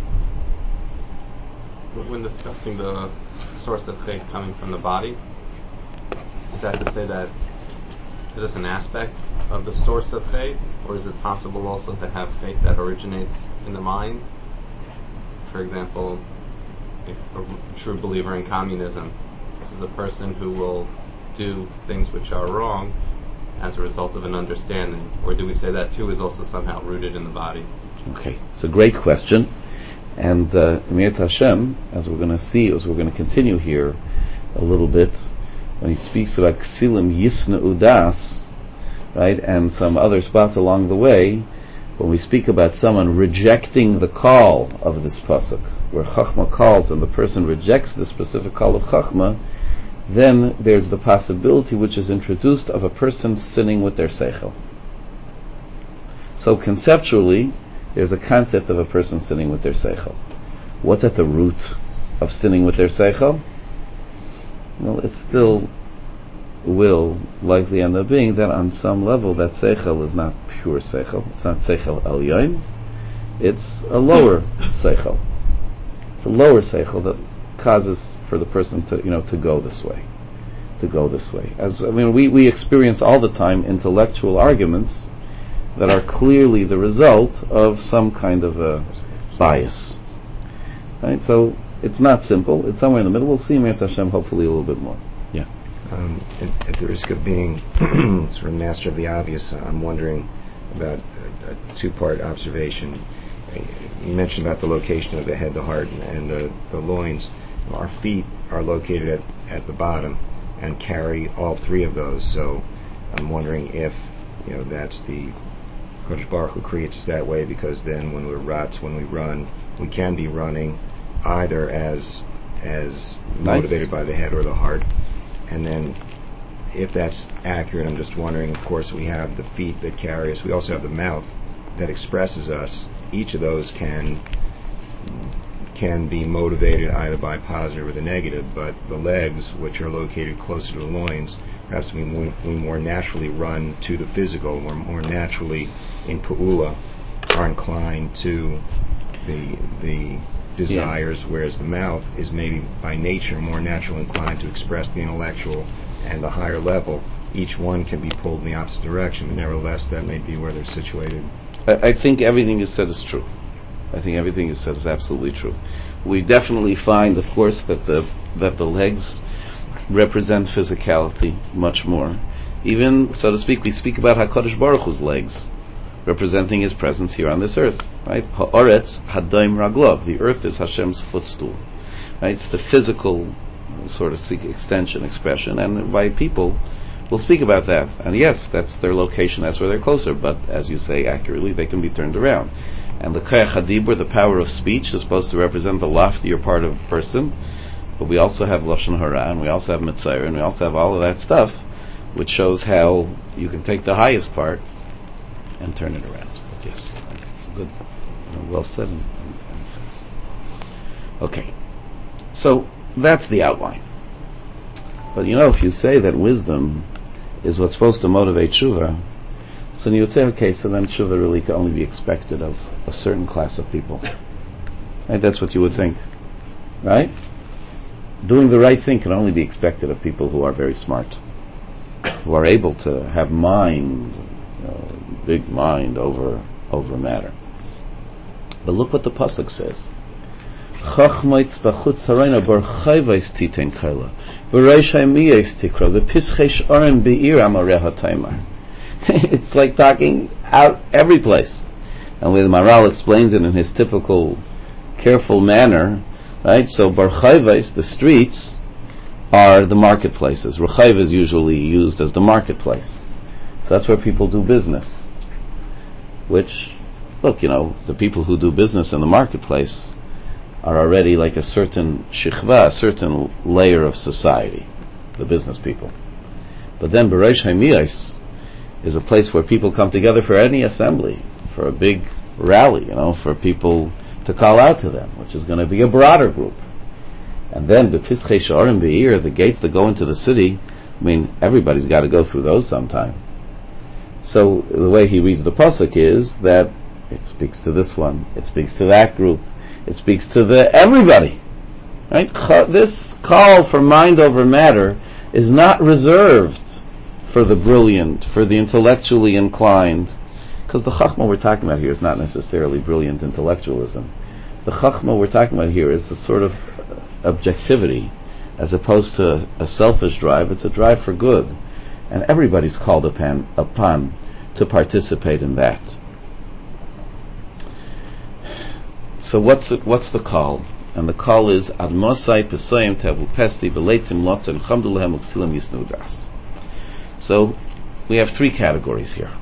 When discussing the source of faith coming from the body, is that to say that is this an aspect of the source of faith, or is it possible also to have faith that originates in the mind? For example, if a true believer in communism, this is a person who will do things which are wrong as a result of an understanding, or do we say that too is also somehow rooted in the body? Okay, it's a great question, and Mirz Hashem, as we're going to see, as we're going to continue here a little bit, when he speaks about Ksilim Yisna Udas, right, and some other spots along the way, when we speak about someone rejecting the call of this pasuk, where Chachma calls and the person rejects the specific call of Chachma, then there's the possibility which is introduced of a person sinning with their seichel. So conceptually, there's a concept of a person sinning with their seichel. What's at the root of sinning with their seichel? Well, it still will likely end up being that on some level that seichel is not pure seichel. It's not seichel elyon. It's a lower seichel. It's a lower seichel that causes for the person to go this way. We experience all the time intellectual arguments that are clearly the result of some kind of a bias. Right? So it's not simple. It's somewhere in the middle. We'll see Mirz Hashem hopefully a little bit more. Yeah. At the risk of being sort of master of the obvious, I'm wondering about a two-part observation. You mentioned about the location of the head, the heart, and the loins. Our feet are located at the bottom and carry all three of those. So I'm wondering if that's the Kodesh Baruch Hu creates us that way, because then when we run, we can be running either as motivated by the head or the heart. And then if that's accurate, I'm just wondering, of course, we have the feet that carry us. We also have the mouth that expresses us. Each of those can be motivated either by positive or the negative, but the legs, which are located closer to the loins, perhaps we more naturally run to the physical, or more naturally in Pa'ula are inclined to the desires, whereas the mouth is maybe by nature more naturally inclined to express the intellectual and the higher level. Each one can be pulled in the opposite direction, but nevertheless that may be where they're situated. I think everything you said is true. I think everything you said is absolutely true. We definitely find, of course, that the legs represent physicality much more. Even, so to speak, we speak about HaKadosh Baruch Hu's legs representing His presence here on this earth. Right? Ha'aretz Hadaim Raglov. The earth is Hashem's footstool. Right? It's the physical sort of expression, and by people we'll speak about that. And yes, that's their location, that's where they're closer, but as you say accurately, they can be turned around. And the Koyach HaDibur, the power of speech, is supposed to represent the loftier part of a person, but we also have Lashon Hara, and we also have Mitzayir, and we also have all of that stuff, which shows how you can take the highest part and turn it around. But yes, it's good, well said. Okay, so that's the outline. But if you say that wisdom is what's supposed to motivate tshuva, so you would say, okay, so then tshuva really can only be expected of a certain class of people. Right? That's what you would think. Right? Doing the right thing can only be expected of people who are very smart, who are able to have mind, big mind over matter. But look what the pasuk says. Chachmaitz b'chutz harayna bar chayvais titen kaila v'reish ha'miyais tikra v'pischesh arim be'ir amareha taimar. It's like talking out every place. And the Maharal explains it in his typical careful manner, right? So bar chayvais, the streets, are the marketplaces. Rechayv is usually used as the marketplace. So that's where people do business. Which, look, the people who do business in the marketplace are already like a certain shichva, a certain layer of society, the business people. But then Bereish Haimiyos is a place where people come together for any assembly, for a big rally, for people to call out to them, which is going to be a broader group. And then Bepischei Sha'arim Be'ir, the gates that go into the city, everybody's got to go through those sometime. So the way he reads the pasuk is that it speaks to this one, it speaks to that group, it speaks to everybody. Right? This call for mind over matter is not reserved for the brilliant, for the intellectually inclined, because the chachma we're talking about here is not necessarily brilliant intellectualism. The chachma we're talking about here is a sort of objectivity, as opposed to a selfish drive. It's a drive for good, and everybody's called upon to participate in that. So what's the call? And the call is Ad Mosai Pesayim Tevu Pesti V'Leitzim Lotzim Chamdulahem Uksilim Yisnudas. So we have three categories here.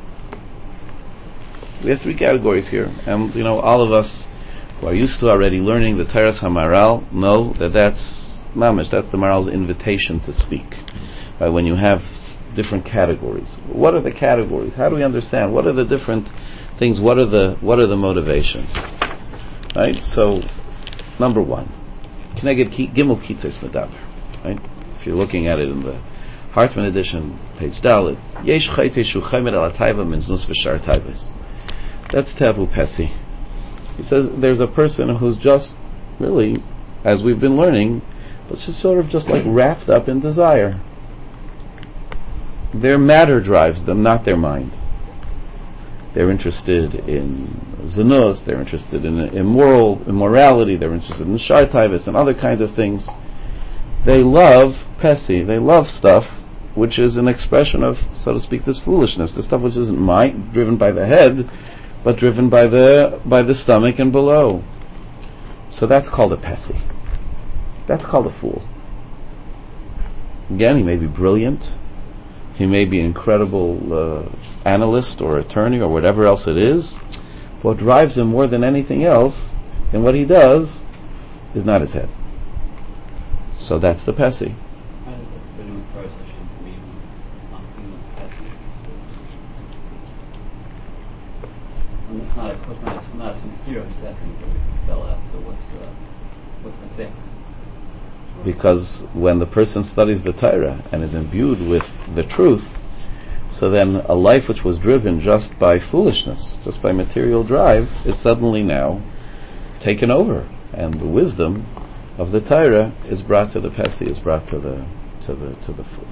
And all of us who are used to already learning the Teiras HaMaral know that's mamish. That's the Maral's invitation to speak. Right? When you have different categories, what are the categories? How do we understand? What are the different things? What are the motivations? Right. So, number one, Keneged Gimel Kitzes Medaber. Right. If you're looking at it in the Hartman edition, page Dalet, Yesh Chayte Shu Chaymed Al Taiva Min Znus V'Shar Taivos. That's Tevu Pesi. He says there's a person who's just really, as we've been learning, but she's sort of just like wrapped up in desire. Their matter drives them, not their mind. They're interested in zenus, they're interested in immorality, they're interested in shar taivos and other kinds of things. They love pesi, they love stuff which is an expression of, so to speak, this foolishness, the stuff which isn't mind, driven by the head, but driven by the stomach and below. So that's called a pesi. That's called a fool. Again, he may be brilliant, he may be an incredible analyst or attorney or whatever else it is. What drives him more than anything else in what he does is not his head. So that's the pesi. How does that fit in with Torah's mission to be pesi? I'm not sincere. I'm just asking if we can spell out. So what's the fix? Because when the person studies the Torah and is imbued with the truth, so then a life which was driven just by foolishness, just by material drive, is suddenly now taken over, and the wisdom of the Torah is brought to the pesi, is brought to the fool.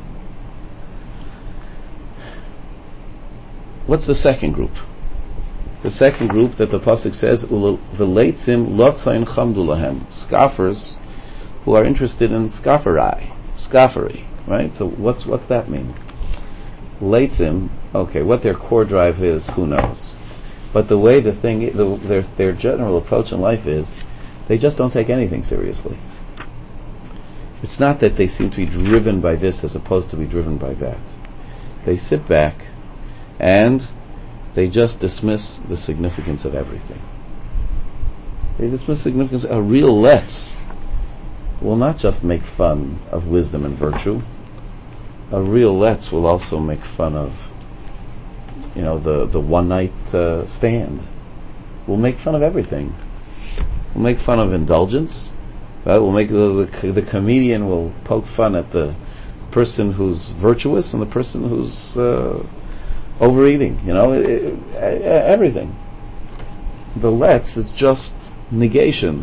What's the second group? The second group that the pasuk says, "V'leitzim lotzayin chamdulahem," scoffers who are interested in scoffery, right? So what's that mean? Leitzim, okay, what their core drive is, who knows? But the way their general approach in life is, they just don't take anything seriously. It's not that they seem to be driven by this as opposed to be driven by that. They sit back and they just dismiss the significance of everything. They dismiss significance. A real letz will not just make fun of wisdom and virtue. A real let's will also make fun of, the one night stand. We'll make fun of everything. We'll make fun of indulgence. Right? We'll make the comedian will poke fun at the person who's virtuous and the person who's overeating. Everything. The let's is just negation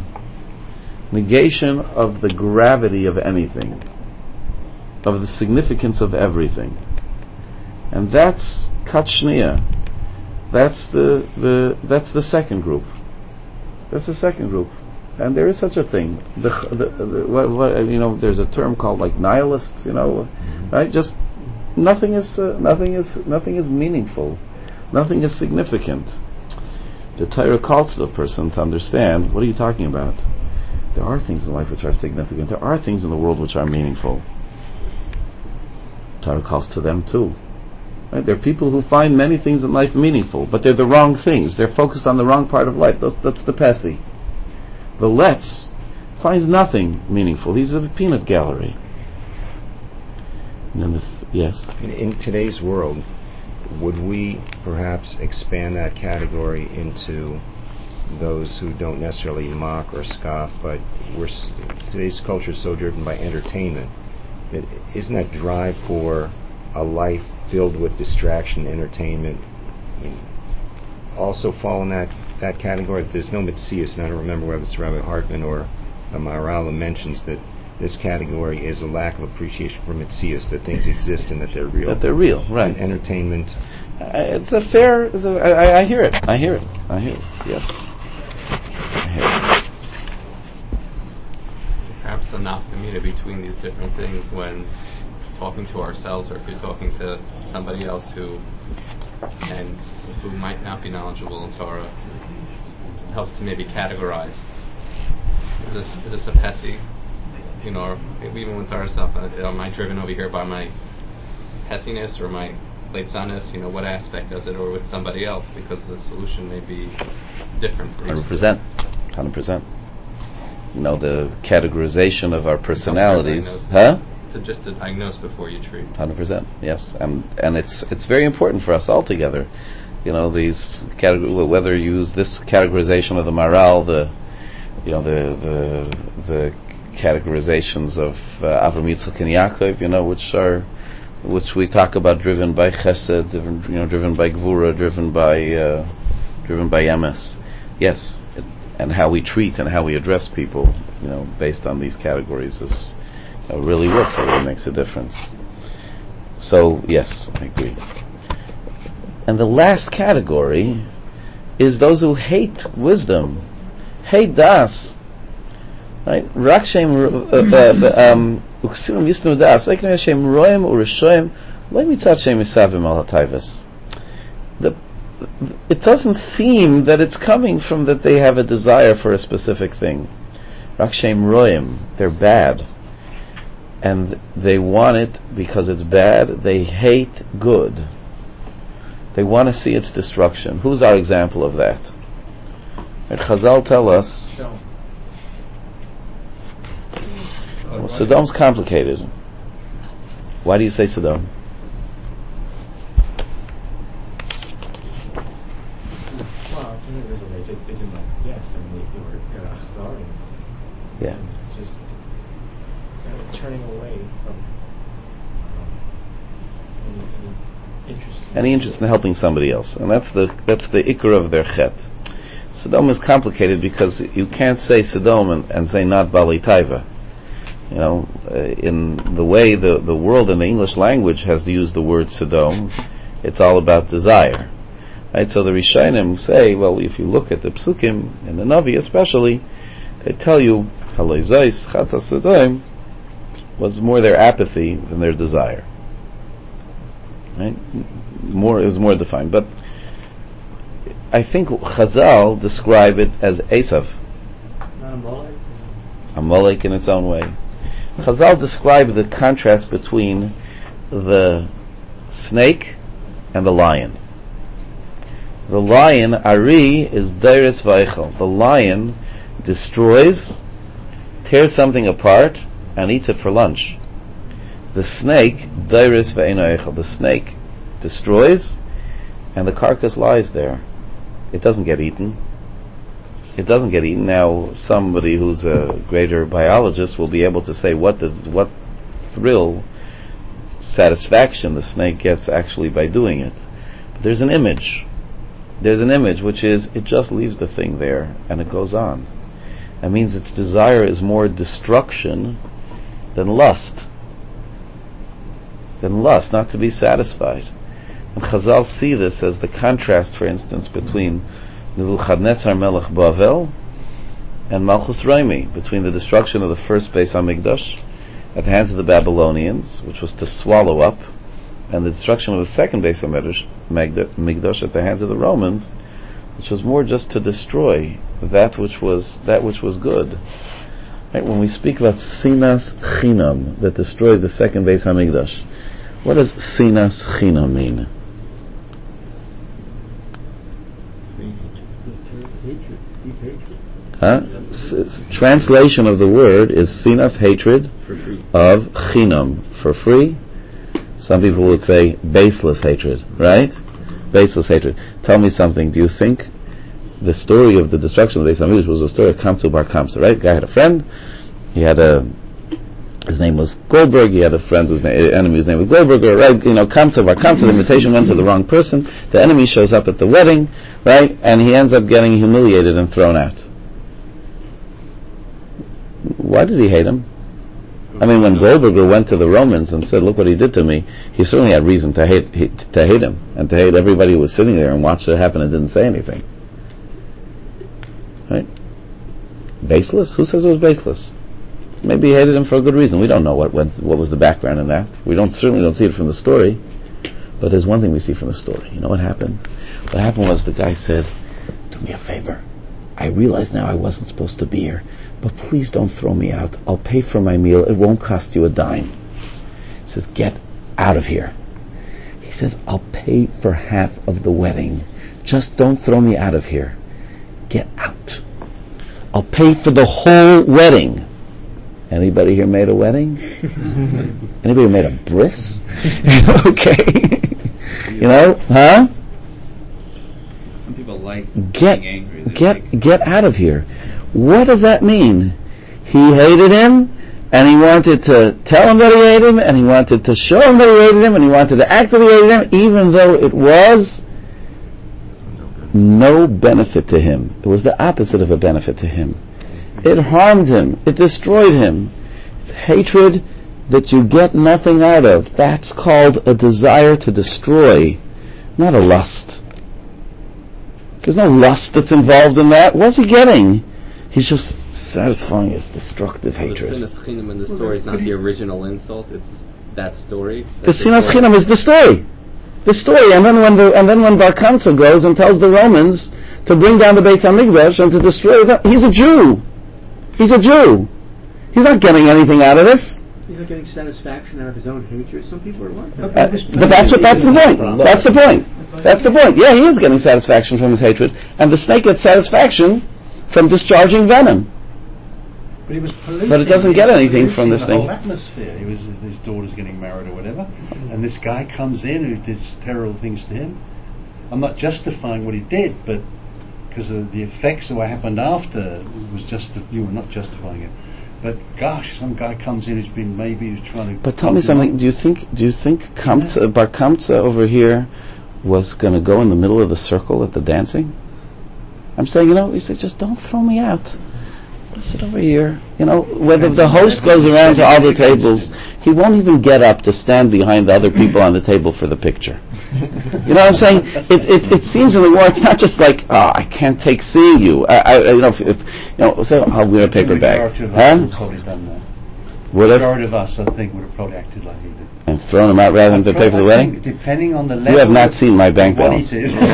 of the gravity of anything, of the significance of everything. And that's Kachnia. That's the second group. That's the second group. And there is such a thing. There's a term called like nihilists, right? Just nothing is meaningful. Nothing is significant. The Torah calls to the person to understand, what are you talking about? There are things in life which are significant. There are things in the world which are meaningful. Torah calls to them too. Right? There are people who find many things in life meaningful, but they're the wrong things. They're focused on the wrong part of life. That's the Pessi. The Letz finds nothing meaningful. He's a peanut gallery. And then yes? In today's world, would we perhaps expand that category into those who don't necessarily mock or scoff, but today's culture is so driven by entertainment? Isn't that drive for a life filled with distraction, entertainment, also fall in that category? There's no Metzius, and I don't remember whether it's Rabbi Hartman or Maharal who mentions that this category is a lack of appreciation for Metzius, that things exist and that they're real. That they're real, right. And entertainment. It's a fair... I hear it. Yes. I hear it. Perhaps a nafkamina between these different things when talking to ourselves, or if you're talking to somebody else who might not be knowledgeable in Torah, helps to maybe categorize. Is this a Pessi? Or even with Torah stuff, am I driven over here by my Pessiness or my Leitzanus? What aspect does it, or with somebody else? Because the solution may be different. 100%. The categorization of our personalities, Just to diagnose before you treat. 100%, yes, and it's very important for us all together. These whether you use this categorization of the Maharal, the categorizations of Avram, Yitzchak, and Yaakov, which we talk about, driven by Chesed, driven by Gvura, driven by Emes. Yes, and how we treat and how we address people, based on these categories is really works. It really makes a difference. So yes, I agree. And the last category is those who hate wisdom, hate das. Right? Rak shem uksim yisnu das. Like shem roim urishoim, lo mitzad shem isavim al hatayvus. It doesn't seem that it's coming from that they have a desire for a specific thing. Rak shem roim, they're bad, and they want it because it's bad. They hate good. They want to see its destruction. Who's our example of that? And Chazal tell us. Well, Sodom's complicated. Why do you say Sodom? Well, to me, they didn't like yes, and they were achzar, Yeah. Just turning away from any interest in helping somebody else, and that's the ikar of their chet. Sodom is complicated because you can't say Sodom and say not Bali Taiva. In the way the world in the English language has used the word Sodom, it's all about desire. Right? So the Rishonim say, well, if you look at the Psukim, and the Navi especially, they tell you, Haloizais Chata Sodom was more their apathy than their desire. Right? Is more defined. But I think Chazal describe it as Esav. Amalek in its own way. Chazal describe the contrast between the snake and the lion. The lion, Ari, is Dairis Vaichel. The lion destroys, tears something apart, and eats it for lunch. The snake, Dairis Vaichel. The snake destroys, and the carcass lies there. It doesn't get eaten. Now, somebody who's a greater biologist will be able to say what thrill, satisfaction the snake gets actually by doing it. But there's an image which is, it just leaves the thing there and it goes on. That means its desire is more destruction than lust, not to be satisfied. And Chazal see this as the contrast, for instance, between Nebuchadnezzar Melech Bavel and Malchus Raimi, between the destruction of the first Beis HaMikdash at the hands of the Babylonians, which was to swallow up, and the destruction of the second Beis HaMikdash at the hands of the Romans, which was more just to destroy that which was good. Right? When we speak about Sinas Chinam, that destroyed the second Beis HaMikdash, what does Sinas Chinam mean? Translation of the word is sinas, hatred of chinam, for free. Some people would say baseless hatred, right? Baseless hatred. Tell me something. Do you think the story of the destruction of the Beis Hamikdash was a story of Kamsa bar Kamsa, right? Guy had a friend. His name was Goldberg. He had a friend whose enemy's name was Goldberger, right? Kamsa bar Kamsa. The invitation went to the wrong person. The enemy shows up at the wedding, right? And he ends up getting humiliated and thrown out. Why did he hate him? I mean, when Goldberger went to the Romans and said, "Look what he did to me," he certainly had reason to hate him and to hate everybody who was sitting there and watched it happen and didn't say anything. Right? Baseless? Who says it was baseless? Maybe he hated him for a good reason. We don't know what was the background in that. We certainly don't see it from the story. But there's one thing we see from the story. You know what happened? What happened was the guy said, "Do me a favor. I realize now I wasn't supposed to be here, but please don't throw me out. I'll pay for my meal. It won't cost you a dime." He says, "Get out of here." He said, "I'll pay for half of the wedding. Just don't throw me out of here. Get out. I'll pay for the whole wedding." Anybody here made a wedding? Anybody made a bris? Okay. Huh? Some people like being angry. Get out of here. What does that mean? He hated him, and he wanted to tell him that he hated him, and he wanted to show him that he hated him, and he wanted to act that he hated him, even though it was no benefit to him. It was the opposite of a benefit to him. It harmed him. It destroyed him. It's hatred that you get nothing out of. That's called a desire to destroy, not a lust. There's no lust that's involved in that. What's he getting? He's just satisfying his destructive hatred. The sinas chinam in the story is not the original insult. It's that story. The sinas chinam is the story. The story, and then when Bar Kamsa goes and tells the Romans to bring down the Beis Hamikdash and to destroy them, he's a Jew. He's a Jew. He's not getting anything out of this. He's not getting satisfaction out of his own hatred. Some people are like that. But that's the point. That's the point. That's the point. Yeah, he is getting satisfaction from his hatred, and the snake gets satisfaction from discharging venom. But he was polluting. But it doesn't get anything from this thing. The whole atmosphere. His daughter's getting married or whatever, and this guy comes in who did terrible things to him. I'm not justifying what he did, but because of the effects of what happened after, you were not justifying it. But gosh, some guy comes in who's trying to. But tell me something. Do you think Bar Kamsa over here was going to go in the middle of the circle at the dancing? I'm saying, he said, just don't throw me out. Sit over here. Whether the host goes around to all the tables, he won't even get up to stand behind the other people on the table for the picture. You know what I'm saying? It seems in the war, it's not just like, I can't take seeing you. Say, I'll wear a paper bag. The majority of us, I think, would have probably acted like he did. And thrown him out rather than to pay for the wedding? Depending on the level. You have not seen my bank balance.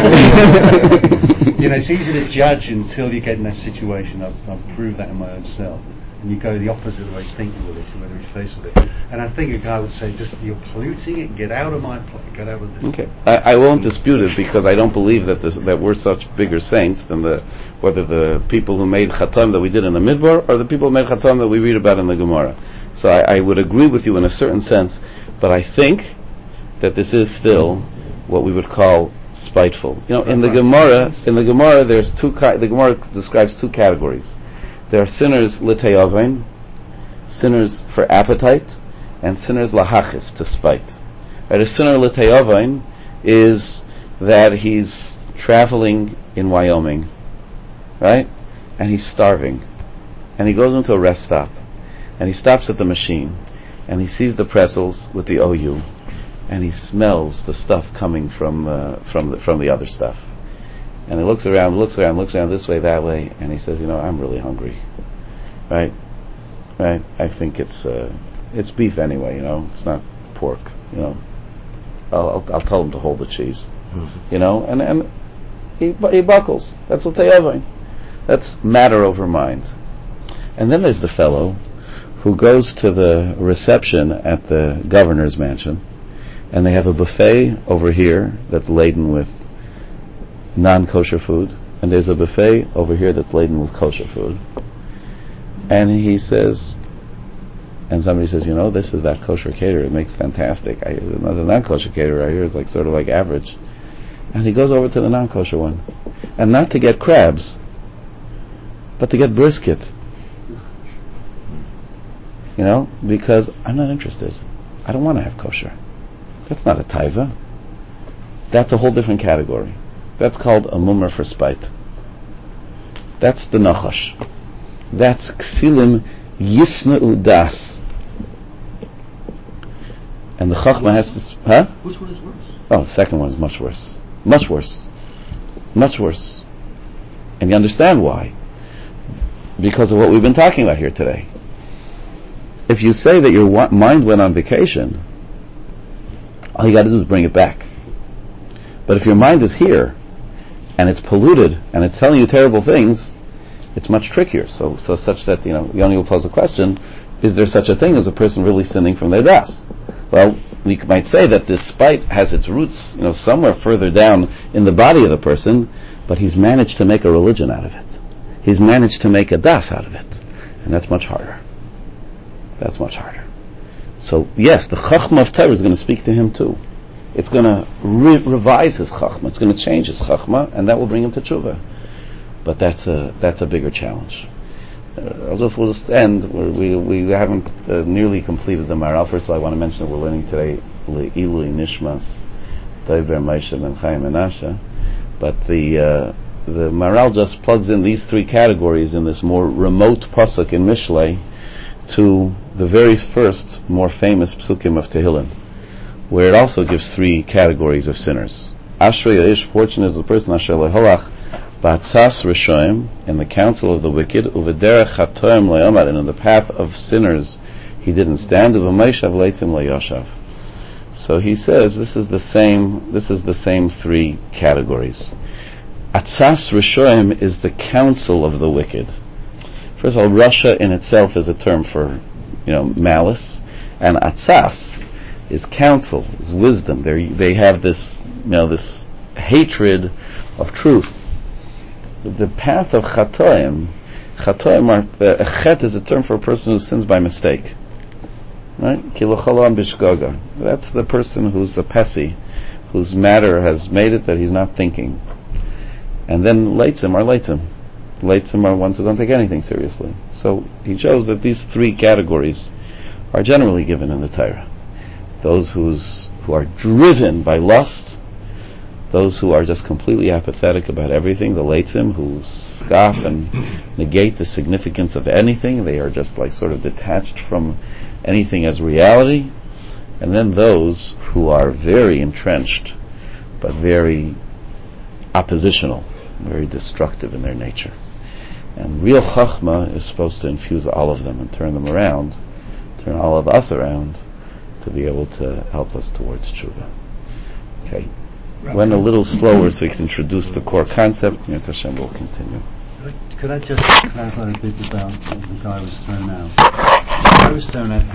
It's easy to judge until you get in that situation. I've proved that in my own self. And you go the opposite of the way he's thinking with it, whether he's faced with it. And I think a guy would say, you're polluting it, get out of my place, get out of this. Okay. I won't dispute it, because I don't believe that we're such bigger saints than whether the people who made Chatam that we did in the Midbar or the people who made Chatam that we read about in the Gemara. So I would agree with you in a certain sense, but I think that this is still what we would call spiteful. In the Gemara, there's the Gemara describes two categories. There are sinners l'te'ovain, sinners for appetite, and sinners lahachis, to spite. Right? A sinner l'te'ovain is that he's traveling in Wyoming, right? And he's starving, and he goes into a rest stop, and he stops at the machine, and he sees the pretzels with the OU, and he smells the stuff coming from the other stuff. And he looks around this way, that way, and he says, I'm really hungry. Right? I think it's beef anyway, it's not pork, I'll tell him to hold the cheese. And he buckles. That's l'te'ovain. That's matter over mind. And then there's the fellow who goes to the reception at the governor's mansion, and they have a buffet over here that's laden with non-kosher food, and there's a buffet over here that's laden with kosher food. And he says, and somebody says, this is that kosher caterer. It makes fantastic. The non-kosher caterer I hear is sort of like average. And he goes over to the non-kosher one, and not to get crabs, but to get brisket. Because I'm not interested. I don't want to have kosher. That's not a taiva. That's a whole different category. That's called a mummer for spite. That's the nachash. That's ksilim yisna'u das. And the chachma has to... Which one is worse? Oh, the second one is much worse. Much worse. Much worse. And you understand why. Because of what we've been talking about here today. If you say that your mind went on vacation, all you got to do is bring it back. But if your mind is here, and it's polluted, and it's telling you terrible things, it's much trickier. So such that, Yoni will pose a question, is there such a thing as a person really sinning from their das? Well, we might say that this spite has its roots, somewhere further down in the body of the person, but he's managed to make a religion out of it. He's managed to make a das out of it. And that's much harder. That's much harder. So, yes, the chachma of Torah is going to speak to him too. It's going to revise his chachma. It's going to change his chachma, and that will bring him to tshuva. But that's a bigger challenge. We'll just end. We haven't nearly completed the Maral. First of all, I want to mention that we're learning today Le'ilui Nishmas Dover Moshe Ben Chaim Menashe. But the Maral just plugs in these three categories in this more remote pasuk in Mishlei to the very first, more famous psukim of Tehillim, where it also gives three categories of sinners. Ashrei Ya'ish, fortunate is the person Asher Leholach Ba'atzas Rishoim, in the counsel of the wicked, Uvederech Chatoim Le'omar, and in the path of sinners he didn't stand, Uvameshav Leitzim Le'yoshav. So he says this is the same three categories. Atzas Rishoim is the counsel of the wicked. First of all, Rasha in itself is a term for, malice, and atzas is counsel, is wisdom. They have this, this hatred of truth. The path of chatoim are, chet is a term for a person who sins by mistake. Right? Kilocholam bishgoga. That's the person who's a pesi, whose matter has made it that he's not thinking. And then leitzim are leitzim. Leitzim are ones who don't take anything seriously. So he shows that these three categories are generally given in the Torah. Those who are driven by lust, those who are just completely apathetic about everything, the leitzim, who scoff and negate the significance of anything, they are just sort of detached from anything as reality, and then those who are very entrenched, but very oppositional, very destructive in their nature. And real chachma is supposed to infuse all of them and turn them around, turn all of us around, to be able to help us towards tshuva. Okay. Went a little slower so we can introduce the core concept. Yetz Hashem will continue. Could I just clarify a bit about the guy was thrown out? The guy was thrown out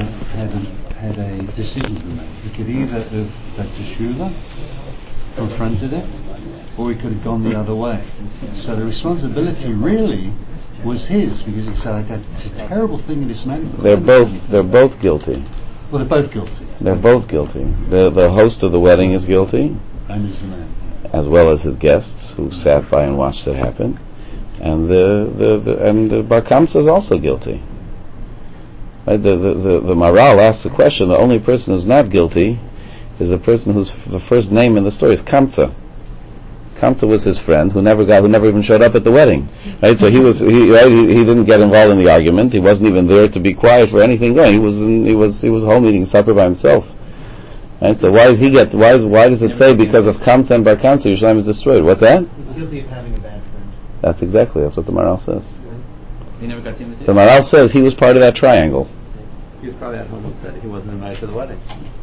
had a decision to make. He could either have done teshuva, confronted it, or he could have gone the other way. So the responsibility really was his, because he said, "That's a terrible thing in this man." They're both guilty. Well, they're both guilty. They're both guilty. The host of the wedding is guilty, And he's the man, as well as his guests who sat by and watched it happen, and the Bar Kamsa is also guilty. Right? The Maral asks the question: the only person who's not guilty is a person whose the first name in the story is Kamsa. Kamsa was his friend who never even showed up at the wedding. Right? So he didn't get involved in the argument. He wasn't even there to be quiet for anything going. He was home eating supper by himself. Right? So why does it say because of Kamsa and Bar Kamsa Yerushalayim is destroyed? What's that? He's guilty of having a bad friend. That's what the Maral says. He never got the invitation. The Maral says he was part of that triangle. He was probably at home upset he wasn't invited to the wedding.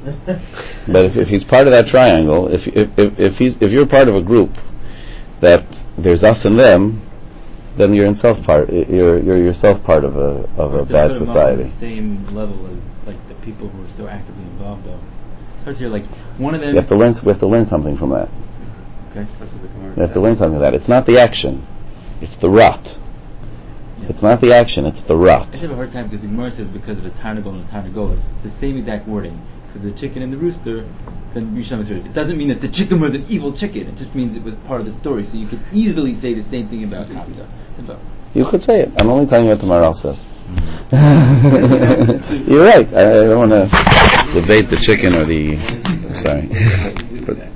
But if he's part of that triangle, if you're part of a group that there's us and them, then you're yourself part of a bad society. On the same level as the people who are so actively involved, though. So it's one of them. We have to learn something from that. Okay. You have to learn something of that. It's not the action, it's the rut. Yeah. It's not the action, it's the rut. I just have a hard time because the Gemara says because of a Tarnagol and a Tarnagolas. It's the same exact wording. For the chicken and the rooster, then Rishon was it doesn't mean that the chicken was an evil chicken. It just means it was part of the story. So you could easily say the same thing about Hamza. You could say it. I'm only telling you what the Maral says. You're right. I don't want to debate the chicken or the... Sorry.